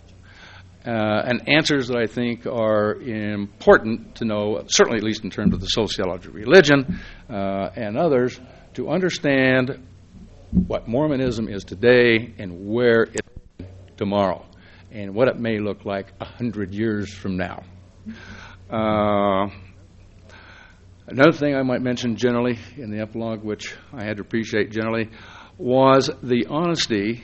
Uh, and answers that I think are important to know, certainly at least in terms of the sociology of religion uh, and others, to understand what Mormonism is today and where it is tomorrow, and what it may look like a hundred years from now. Uh, another thing I might mention generally in the epilogue, which I had to appreciate generally, was the honesty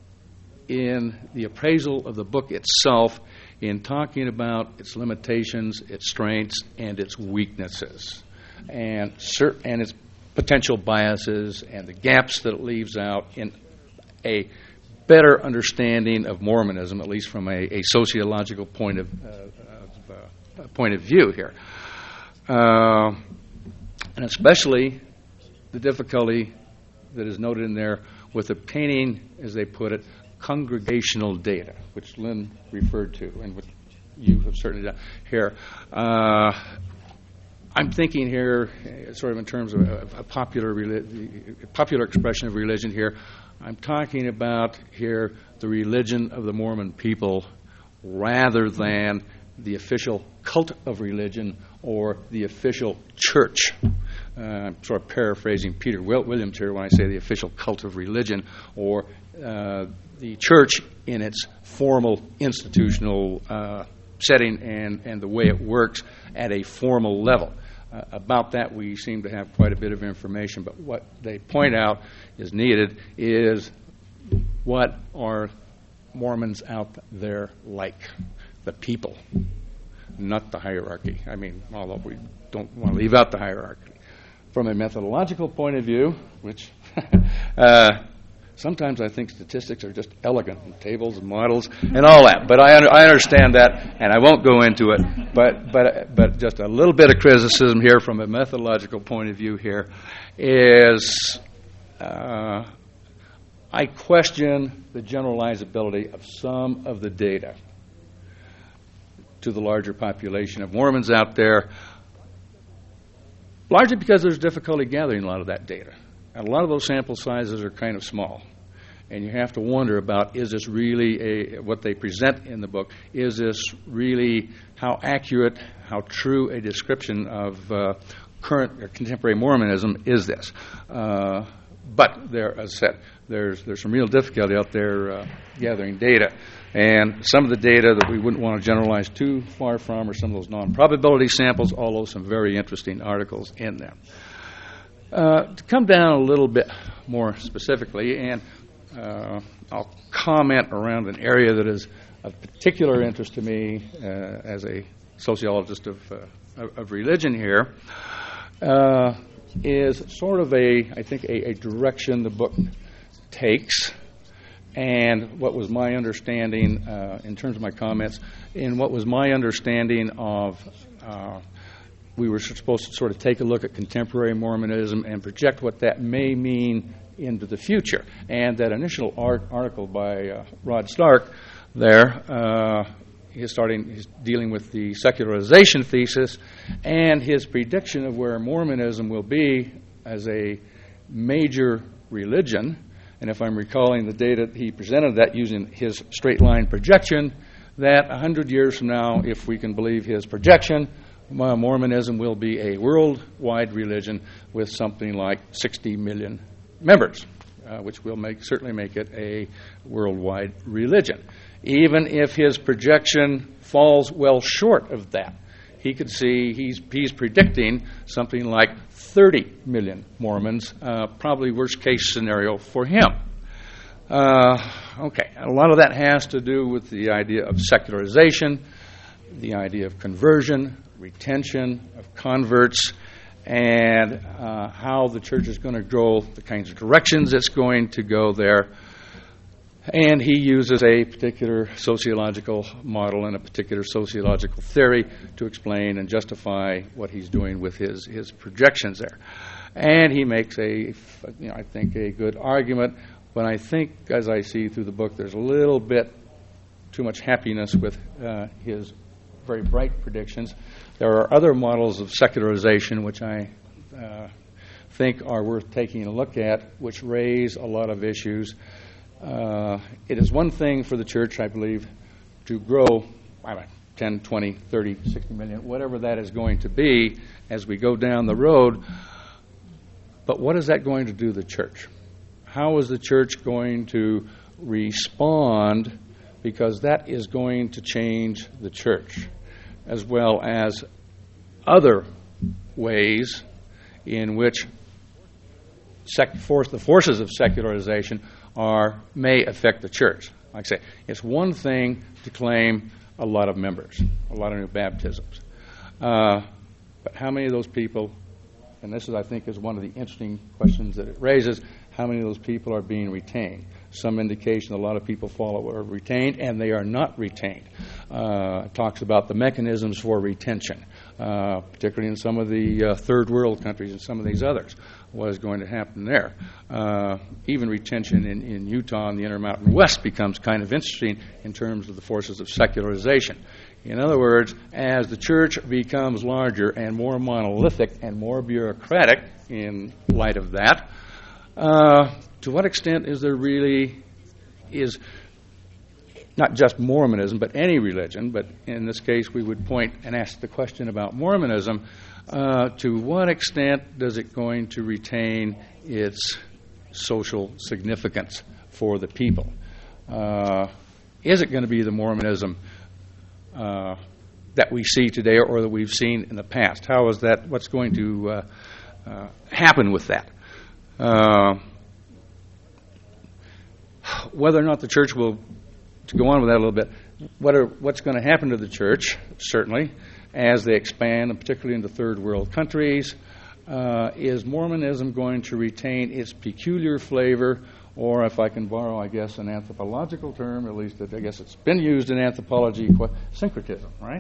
in the appraisal of the book itself in talking about its limitations, its strengths, and its weaknesses, and cert- and its potential biases and the gaps that it leaves out in a better understanding of Mormonism, at least from a, a sociological point of, uh, of uh, point of view here, uh, and especially the difficulty that is noted in there with obtaining, as they put it, congregational data, which Lynn referred to, and what you have certainly done here. Uh, I'm thinking here, uh, sort of in terms of a, a popular reli- popular expression of religion here. I'm talking about here the religion of the Mormon people rather than the official cult of religion or the official church. Uh, I'm sort of paraphrasing Peter Williams here when I say the official cult of religion, or uh, the church in its formal institutional uh, setting and, and the way it works at a formal level. Uh, about that, we seem to have quite a bit of information, but what they point out is needed is what are Mormons out there like? The people, not the hierarchy. I mean, although we don't want to leave out the hierarchy. From a methodological point of view, which uh, sometimes I think statistics are just elegant, and tables and models and all that. But I, I understand that, and I won't go into it. But but but just a little bit of criticism here from a methodological point of view here is uh, I question the generalizability of some of the data to the larger population of Mormons out there, largely because there's difficulty gathering a lot of that data. And a lot of those sample sizes are kind of small. And you have to wonder about, is this really a, what they present in the book, is this really how accurate, how true a description of uh, current or contemporary Mormonism is this? Uh, but there, as I said, there's, there's some real difficulty out there uh, gathering data. And some of the data that we wouldn't want to generalize too far from are some of those non-probability samples, although some very interesting articles in them. Uh, to come down a little bit more specifically, and uh, I'll comment around an area that is of particular interest to me uh, as a sociologist of, uh, of religion here, uh, is sort of a, I think, a, a direction the book takes. And what was my understanding, uh, in terms of my comments, and what was my understanding of, uh, we were supposed to sort of take a look at contemporary Mormonism and project what that may mean into the future. And that initial art, article by uh, Rod Stark there, uh, he's starting, he's dealing with the secularization thesis and his prediction of where Mormonism will be as a major religion. And if I'm recalling the data he presented, that using his straight line projection, that one hundred years from now, if we can believe his projection, Mormonism will be a worldwide religion with something like sixty million members, uh, which will make certainly make it a worldwide religion. Even if his projection falls well short of that, he could see he's, he's predicting something like thirty million Mormons, uh, probably worst case scenario for him. Uh, okay, a lot of that has to do with the idea of secularization, the idea of conversion, retention of converts, and uh, how the church is going to go, the kinds of directions it's going to go there. And he uses a particular sociological model and a particular sociological theory to explain and justify what he's doing with his, his projections there. And he makes a, you know, I think, a good argument. But I think, as I see through the book, there's a little bit too much happiness with uh, his very bright predictions. There are other models of secularization which I uh, think are worth taking a look at, which raise a lot of issues. Uh, it is one thing for the church, I believe, to grow, I don't know, ten, twenty, thirty, sixty million, whatever that is going to be as we go down the road. But what is that going to do to the church? How is the church going to respond? Because that is going to change the church, as well as other ways in which sec- force, the forces of secularization are may affect the church. Like I say, it's one thing to claim a lot of members, a lot of new baptisms. Uh, but how many of those people, and this is, I think, is one of the interesting questions that it raises, how many of those people are being retained? Some indication a lot of people follow are retained, and they are not retained. Uh, it talks about the mechanisms for retention, uh, particularly in some of the uh, third world countries and some of these others. What is going to happen there? Uh, even retention in, in Utah and the Intermountain West becomes kind of interesting in terms of the forces of secularization. In other words, as the church becomes larger and more monolithic and more bureaucratic in light of that, uh, to what extent is there really, is not just Mormonism, but any religion, but in this case we would point and ask the question about Mormonism, uh, to what extent does it going to retain its social significance for the people. Uh, is it going to be the Mormonism uh, that we see today or that we've seen in the past? How is that? What's going to uh, uh, happen with that? Uh, whether or not the church will, to go on with that a little bit, what are, what's going to happen to the church, certainly, as they expand, and particularly into third world countries? Uh, is Mormonism going to retain its peculiar flavor, or if I can borrow, I guess, an anthropological term, at least I guess it's been used in anthropology, syncretism, right?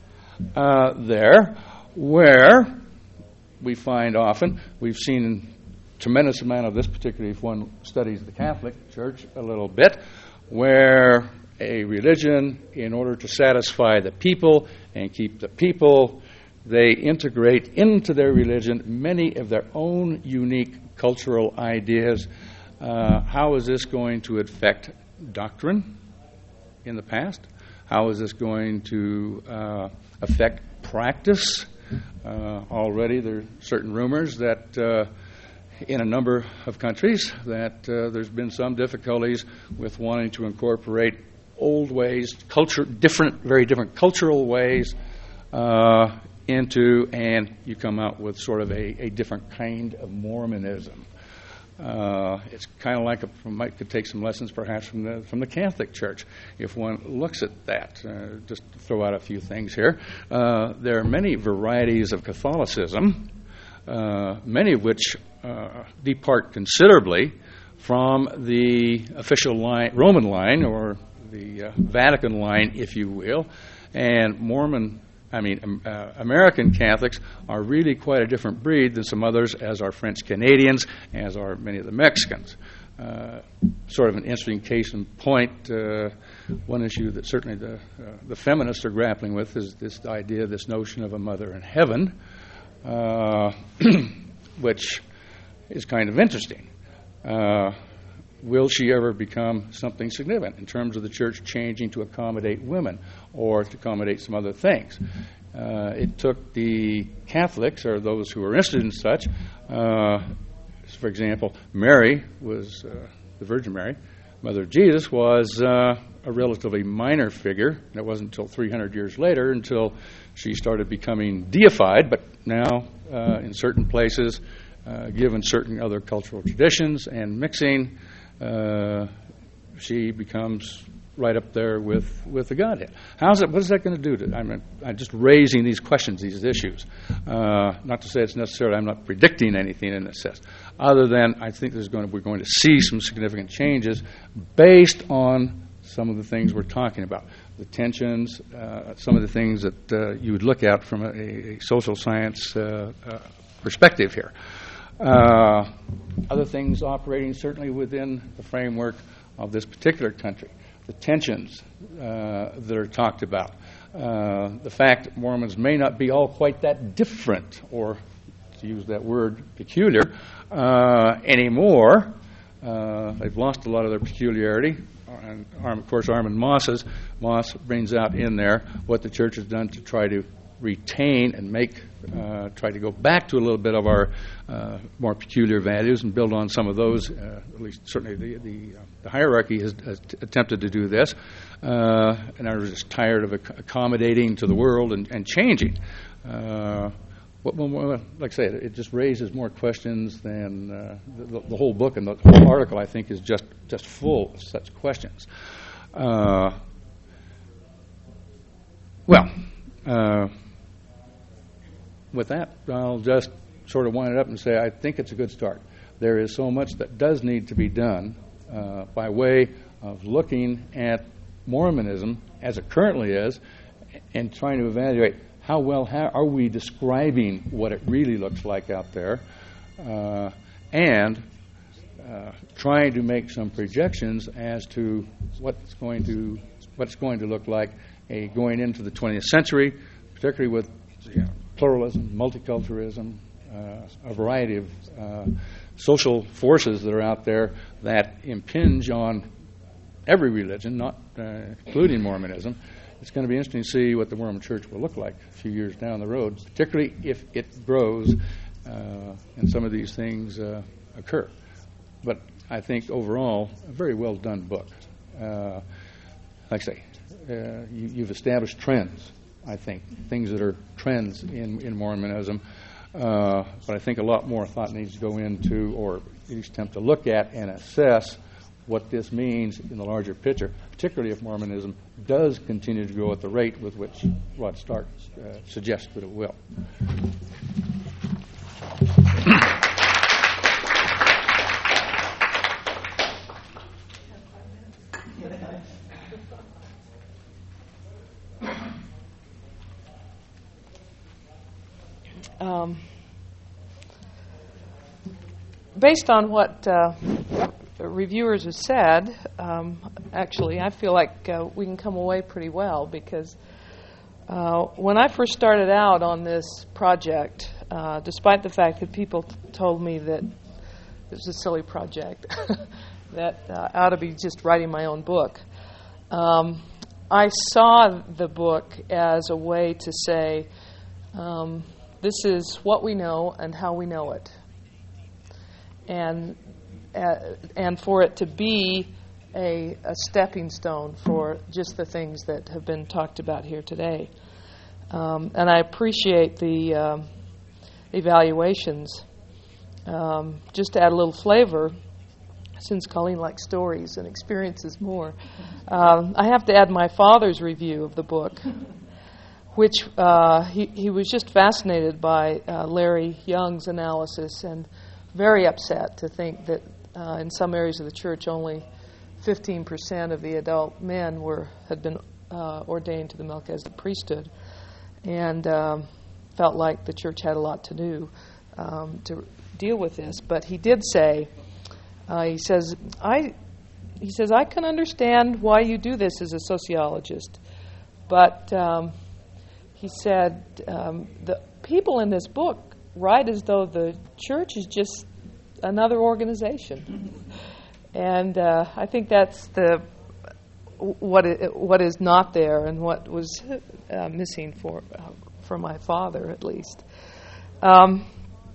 Uh, there, where we find often, we've seen a tremendous amount of this, particularly if one studies the Catholic Church a little bit, where a religion, in order to satisfy the people and keep the people, they integrate into their religion many of their own unique cultural ideas. Uh, how is this going to affect doctrine in the past? How is this going to uh, affect practice? Uh, already there are certain rumors that uh, in a number of countries that uh, there's been some difficulties with wanting to incorporate old ways, culture, different, very different cultural ways uh, into, and you come out with sort of a, a different kind of Mormonism. Uh, it's kind of like a, might could take some lessons perhaps from the from the Catholic Church if one looks at that. Uh, just to throw out a few things here. Uh, there are many varieties of Catholicism, uh, many of which uh, depart considerably from the official line, Roman line, or the uh, Vatican line, if you will, and Mormon. I mean, um, uh, American Catholics are really quite a different breed than some others, as are French Canadians, as are many of the Mexicans. Uh, sort of an interesting case in point. Uh, one issue that certainly the uh, the feminists are grappling with is this idea, this notion of a mother in heaven, uh, which is kind of interesting. Uh, Will she ever become something significant in terms of the church changing to accommodate women or to accommodate some other things? Uh, it took the Catholics, or those who were interested in such, uh, for example, Mary was, uh, the Virgin Mary, Mother of Jesus, was uh, a relatively minor figure. And it wasn't until three hundred years later until she started becoming deified, but now uh, in certain places, uh, given certain other cultural traditions and mixing, Uh, she becomes right up there with, with the Godhead. How's it? What is that going to do to? I mean, I'm just raising these questions, these issues. Uh, not to say it's necessarily. I'm not predicting anything in this sense, other than I think there's going to, we're going to see some significant changes based on some of the things we're talking about, the tensions, uh, some of the things that uh, you would look at from a, a social science uh, uh, perspective here. Uh, other things operating certainly within the framework of this particular country, the tensions uh, that are talked about, uh, the fact that Mormons may not be all quite that different, or to use that word, peculiar, uh, anymore. Uh, they've lost a lot of their peculiarity. And of course, Armin Moss's, Moss brings out in there what the church has done to try to retain and make, uh, try to go back to a little bit of our uh, more peculiar values and build on some of those. Uh, at least certainly the the, uh, the hierarchy has, has t- attempted to do this, uh, and are just tired of ac- accommodating to the world and, and changing. Uh, what, well, like I say, it just raises more questions than uh, the, the whole book, and the whole article, I think, is just just full of such questions. Uh, well. Uh, With that, I'll just sort of wind it up and say I think it's a good start. There is so much that does need to be done uh, by way of looking at Mormonism as it currently is and trying to evaluate how well how are we describing what it really looks like out there, uh, and uh, trying to make some projections as to what's going to what it's going to look like a, going into the twentieth century, particularly with you know, pluralism, multiculturalism, uh, a variety of uh, social forces that are out there that impinge on every religion, not uh, including Mormonism. It's going to be interesting to see what the Mormon Church will look like a few years down the road, particularly if it grows uh, and some of these things uh, occur. But I think overall, a very well done book. Uh, like I say, uh, you, you've established trends, I think, things that are trends in, in Mormonism. Uh, but I think a lot more thought needs to go into, or at least attempt to look at and assess what this means in the larger picture, particularly if Mormonism does continue to grow at the rate with which Rod Stark uh, suggests that it will. Um, based on what uh, reviewers have said, um, actually, I feel like uh, we can come away pretty well, because uh, when I first started out on this project, uh, despite the fact that people t- told me that it was a silly project, that uh, I ought to be just writing my own book, um, I saw the book as a way to say, um, this is what we know and how we know it. And uh, and for it to be a, a stepping stone for just the things that have been talked about here today. Um, and I appreciate the um, evaluations. Um, just to add a little flavor, since Colleen likes stories and experiences more, um, I have to add my father's review of the book, which uh, he, he was just fascinated by uh, Larry Young's analysis, and very upset to think that uh, in some areas of the church only fifteen percent of the adult men were had been uh, ordained to the Melchizedek priesthood, and um, felt like the church had a lot to do um, to deal with this. But he did say, uh, he says, I, he says, I can understand why you do this as a sociologist, but um, he said, um, the people in this book write as though the church is just another organization. And uh, I think that's the what it, what is not there, and what was uh, missing for uh, for my father, at least. Um,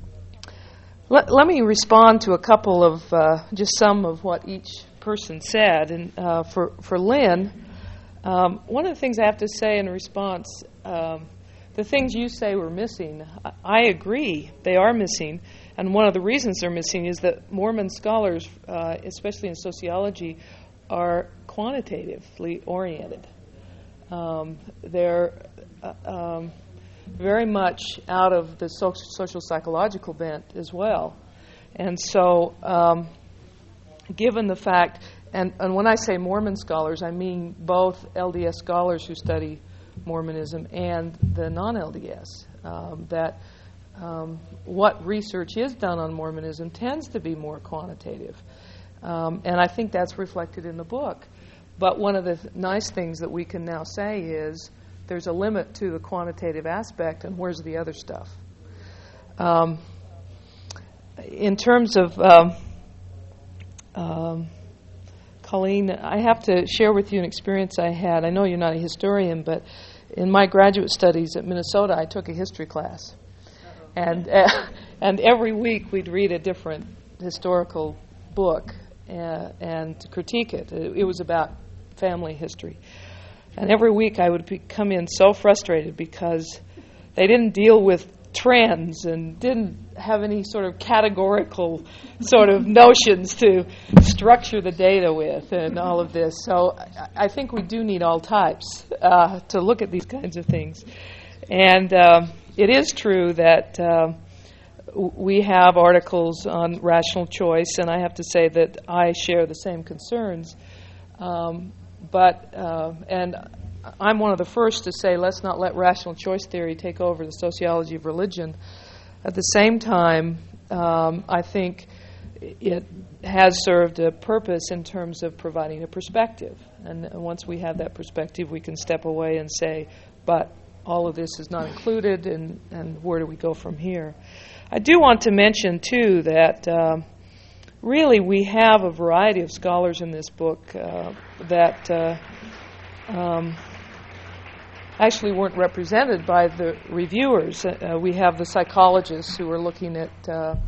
let, let me respond to a couple of uh, just some of what each person said. And uh, for for Lynn, um, one of the things I have to say in response. Um, The things you say were missing, I agree, they are missing. And one of the reasons they're missing is that Mormon scholars, uh, especially in sociology, are quantitatively oriented. Um, they're uh, um, very much out of the so- social psychological bent as well. And so, um, given the fact, and, and when I say Mormon scholars, I mean both L D S scholars who study Mormonism and the non-L D S, um, that um, what research is done on Mormonism tends to be more quantitative. Um, and I think that's reflected in the book. But one of the th- nice things that we can now say is there's a limit to the quantitative aspect, and where's the other stuff? Um, in terms of um, um, Colleen, I have to share with you an experience I had. I know you're not a historian, but in my graduate studies at Minnesota, I took a history class. And uh, and every week we'd read a different historical book uh, and critique it. it. It was about family history. And every week I would be, come in so frustrated because they didn't deal with trends and didn't have any sort of categorical sort of notions to structure the data with and all of this. So I, I think we do need all types uh, to look at these kinds of things. And um, it is true that uh, we have articles on rational choice, and I have to say that I share the same concerns. Um, but, uh, and I'm one of the first to say, let's not let rational choice theory take over the sociology of religion. At the same time, um, I think it has served a purpose in terms of providing a perspective. And once we have that perspective, we can step away and say, but all of this is not included, and, and where do we go from here? I do want to mention, too, that uh, really we have a variety of scholars in this book uh, that uh, um, actually weren't represented by the reviewers. Uh, we have the psychologists who are looking at uh,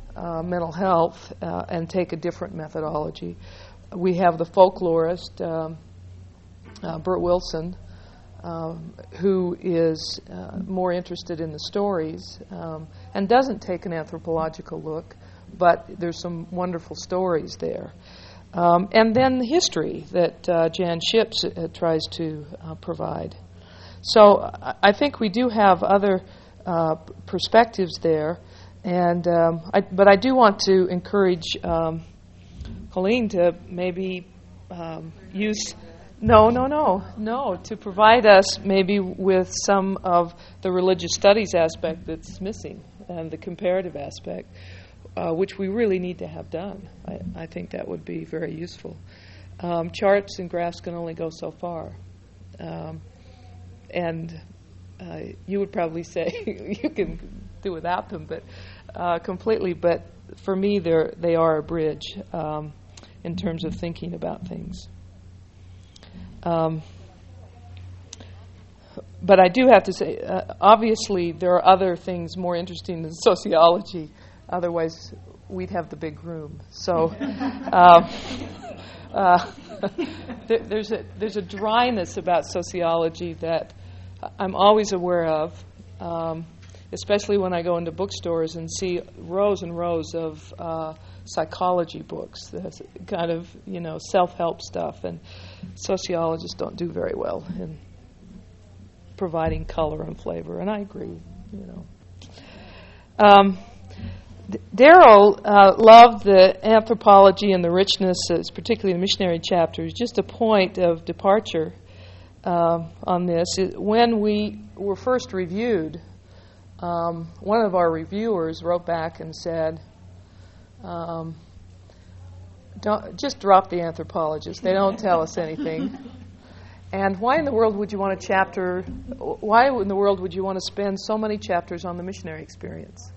uh, mental health uh, and take a different methodology. We have the folklorist, um, uh, Bert Wilson, um, who is uh, more interested in the stories um, and doesn't take an anthropological look, but there's some wonderful stories there. Um, and then history that uh, Jan Ships uh, tries to uh, provide. So I think we do have other uh, perspectives there, and um, I, but I do want to encourage um, Colleen to maybe um, use no, no, no, no to provide us maybe with some of the religious studies aspect that's missing and the comparative aspect, uh, which we really need to have done. I, I think that would be very useful. Um, charts and graphs can only go so far. Um, And uh, you would probably say you can do without them, but uh, completely. But for me, they're they are a bridge um, in terms of thinking about things. Um, but I do have to say, uh, obviously, there are other things more interesting than sociology. Otherwise, we'd have the big room. So. Uh, uh, there, there's a there's a dryness about sociology that I'm always aware of, um, especially when I go into bookstores and see rows and rows of uh, psychology books, that's kind of, you know, self-help stuff, and sociologists don't do very well in providing color and flavor, and I agree, you know. Um, D- Darrell uh, loved the anthropology and the richness, particularly the missionary chapters. Just a point of departure Uh, on this. It, when we were first reviewed, um, one of our reviewers wrote back and said, um, don't, just drop the anthropologists. They don't tell us anything. And why in the world would you want a chapter, why in the world would you want to spend so many chapters on the missionary experience?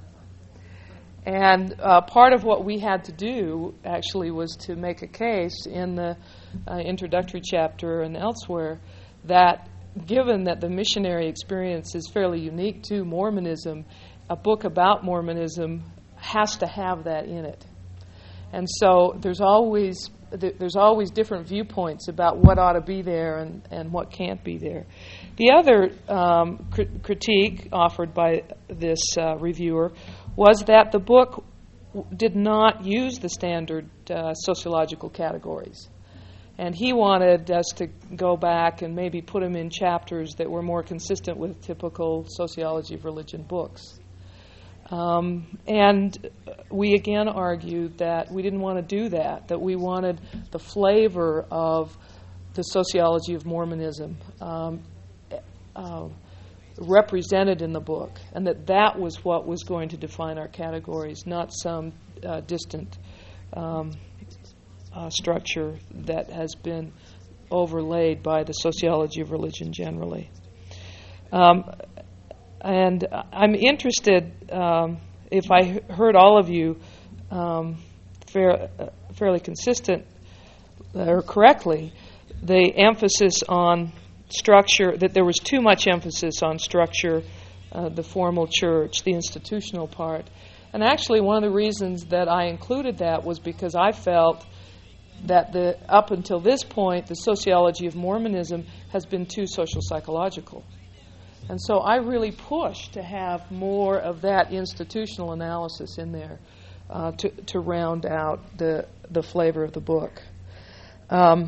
And uh, part of what we had to do, actually, was to make a case in the uh, introductory chapter and elsewhere that given that the missionary experience is fairly unique to Mormonism, a book about Mormonism has to have that in it. And so there's always there's always different viewpoints about what ought to be there and, and what can't be there. The other um, cr- critique offered by this uh, reviewer was that the book w- did not use the standard uh, sociological categories. And he wanted us to go back and maybe put them in chapters that were more consistent with typical sociology of religion books. Um, and we again argued that we didn't want to do that, that we wanted the flavor of the sociology of Mormonism um, uh, represented in the book, and that that was what was going to define our categories, not some uh, distant um Uh, structure that has been overlaid by the sociology of religion generally. Um, and I'm interested, um, if I h- heard all of you um, fair, uh, fairly consistent or correctly, the emphasis on structure, that there was too much emphasis on structure, uh, the formal church, the institutional part. And actually one of the reasons that I included that was because I felt that the up until this point, the sociology of Mormonism has been too social psychological. And so I really pushed to have more of that institutional analysis in there uh, to, to round out the, the flavor of the book. Um,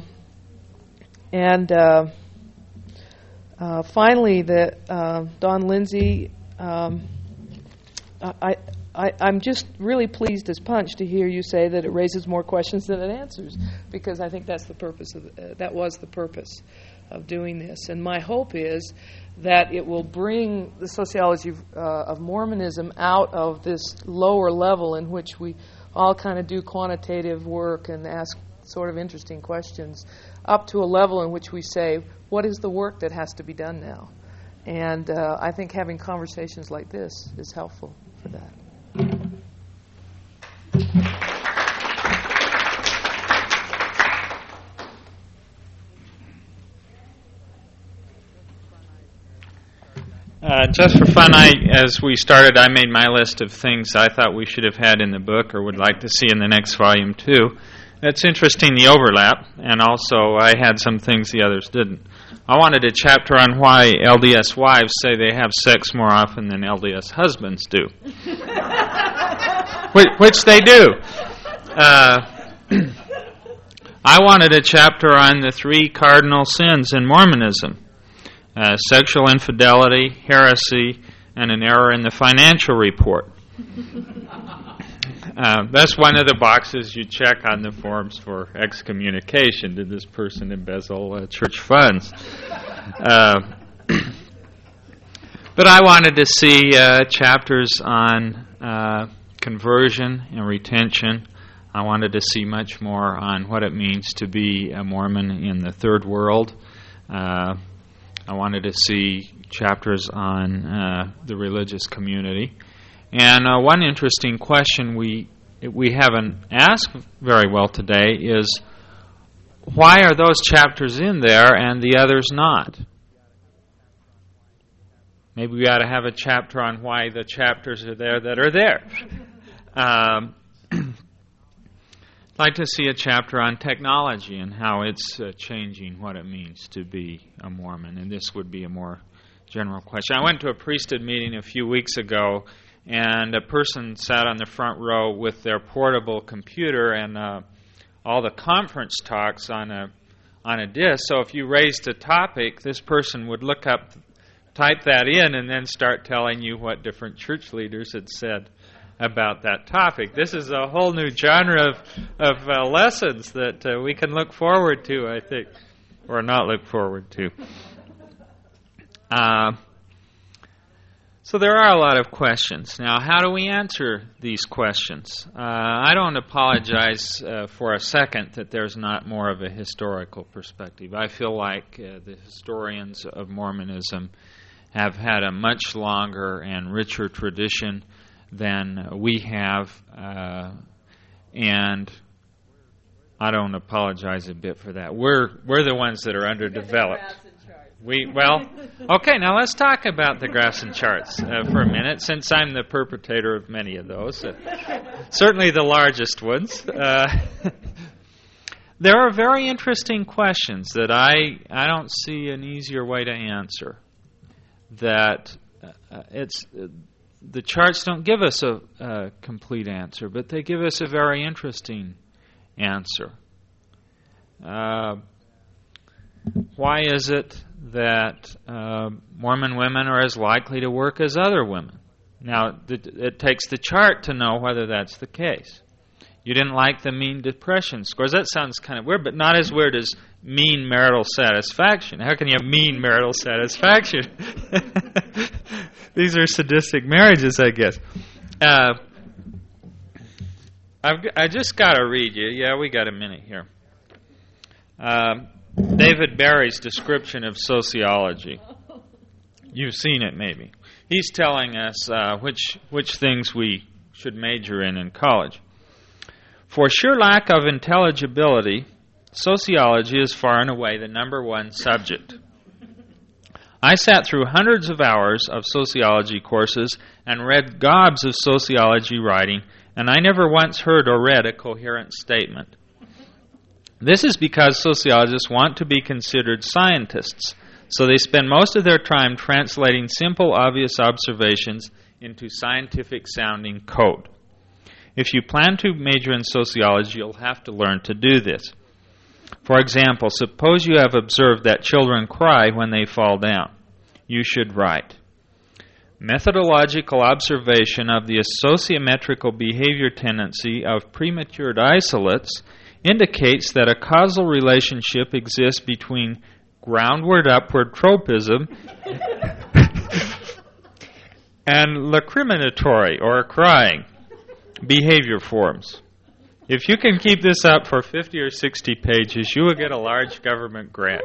and uh, uh, finally, the uh, Don Lindsay, um, I, I, I'm just really pleased as punch to hear you say that it raises more questions than it answers, because I think that's the purpose of uh, that was the purpose of doing this. And my hope is that it will bring the sociology of, uh, of Mormonism out of this lower level in which we all kind of do quantitative work and ask sort of interesting questions, up to a level in which we say, what is the work that has to be done now? And uh, I think having conversations like this is helpful for that. Uh, Uh, just for fun, I, as we started, I made my list of things I thought we should have had in the book or would like to see in the next volume, too. It's interesting, the overlap, and also I had some things the others didn't. I wanted a chapter on why L D S wives say they have sex more often than L D S husbands do. which, which they do. Uh, I wanted a chapter on the three cardinal sins in Mormonism. Uh, sexual infidelity, heresy, and an error in the financial report. Uh, that's one of the boxes you check on the forms for excommunication. Did this person embezzle uh, church funds? Uh, but I wanted to see uh, chapters on uh, conversion and retention. I wanted to see much more on what it means to be a Mormon in the third world. Uh, I wanted to see chapters on uh, the religious community. And uh, one interesting question we we haven't asked very well today is, why are those chapters in there and the others not? Maybe we ought to have a chapter on why the chapters are there that are there. Um, I'd like to see a chapter on technology and how it's uh, changing what it means to be a Mormon. And this would be a more general question. I went to a priesthood meeting a few weeks ago, and a person sat on the front row with their portable computer and uh, all the conference talks on a on a disc. So if you raised a topic, this person would look up, type that in, and then start telling you what different church leaders had said about that topic. This is a whole new genre of, of uh, lessons that uh, we can look forward to, I think, or not look forward to. Uh, so there are a lot of questions. Now, how do we answer these questions? Uh, I don't apologize uh, for a second that there's not more of a historical perspective. I feel like uh, the historians of Mormonism have had a much longer and richer tradition than we have, uh, and I don't apologize a bit for that. We're we're the ones that are underdeveloped. We well, okay. Now let's talk about the graphs and charts uh, for a minute, since I'm the perpetrator of many of those, uh, certainly the largest ones. Uh, there are very interesting questions that I I don't see an easier way to answer. That uh, it's. Uh, The charts don't give us a, a complete answer, but they give us a very interesting answer. Uh, why is it that uh, Mormon women are as likely to work as other women? Now, th- it takes the chart to know whether that's the case. You didn't like the mean depression scores. That sounds kind of weird, but not as weird as mean marital satisfaction. How can you have mean marital satisfaction? These are sadistic marriages, I guess. Uh, I've, I just got to read you. Yeah, we got a minute here. Uh, David Barry's description of sociology. You've seen it, maybe. He's telling us uh, which which things we should major in in college. For sheer lack of intelligibility, sociology is far and away the number one subject. I sat through hundreds of hours of sociology courses and read gobs of sociology writing, and I never once heard or read a coherent statement. This is because sociologists want to be considered scientists, so they spend most of their time translating simple, obvious observations into scientific-sounding code. If you plan to major in sociology, you'll have to learn to do this. For example, suppose you have observed that children cry when they fall down. You should write, methodological observation of the sociometrical behavior tendency of prematured isolates indicates that a causal relationship exists between groundward upward tropism and lacriminatory, or crying, behavior forms. If you can keep this up for fifty or sixty pages, you will get a large government grant.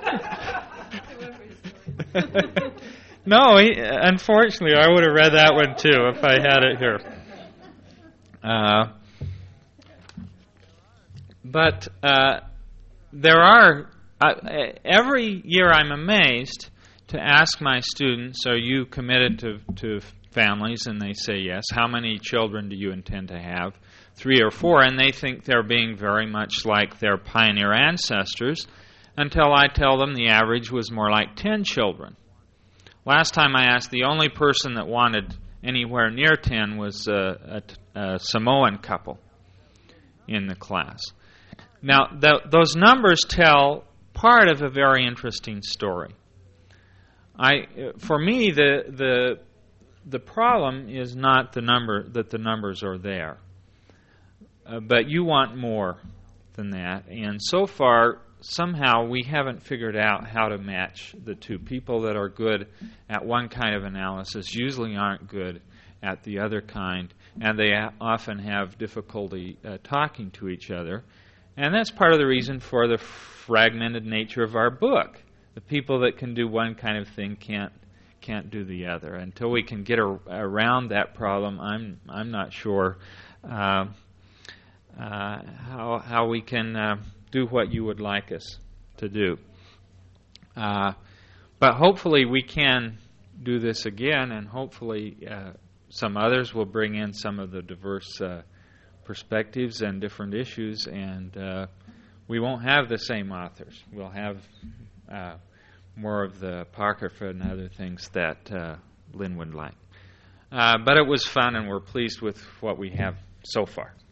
No, he, unfortunately, I would have read that one too if I had it here. Uh, but uh, there are, uh, every year I'm amazed to ask my students, are you committed to, to families? And they say yes. How many children do you intend to have? Three or four. And they think they're being very much like their pioneer ancestors, until I tell them the average was more like ten children. Last time I asked, the only person that wanted anywhere near ten was a, a, a Samoan couple in the class. Now, th- those numbers tell part of a very interesting story. I, for me, the the the problem is not the number that the numbers are there, uh, but you want more than that. And so far, somehow we haven't figured out how to match the two. People that are good at one kind of analysis usually aren't good at the other kind, and they often have difficulty uh, talking to each other. And that's part of the reason for the fragmented nature of our book. The people that can do one kind of thing can't can't do the other. Until we can get a, around that problem, I'm I'm not sure uh, uh, how how we can uh, do what you would like us to do. Uh, but hopefully we can do this again, and hopefully uh, some others will bring in some of the diverse uh, perspectives and different issues, and uh, we won't have the same authors. We'll have uh, more of the Apocrypha and other things that uh, Lynn would like. Uh, but it was fun, and we're pleased with what we have so far.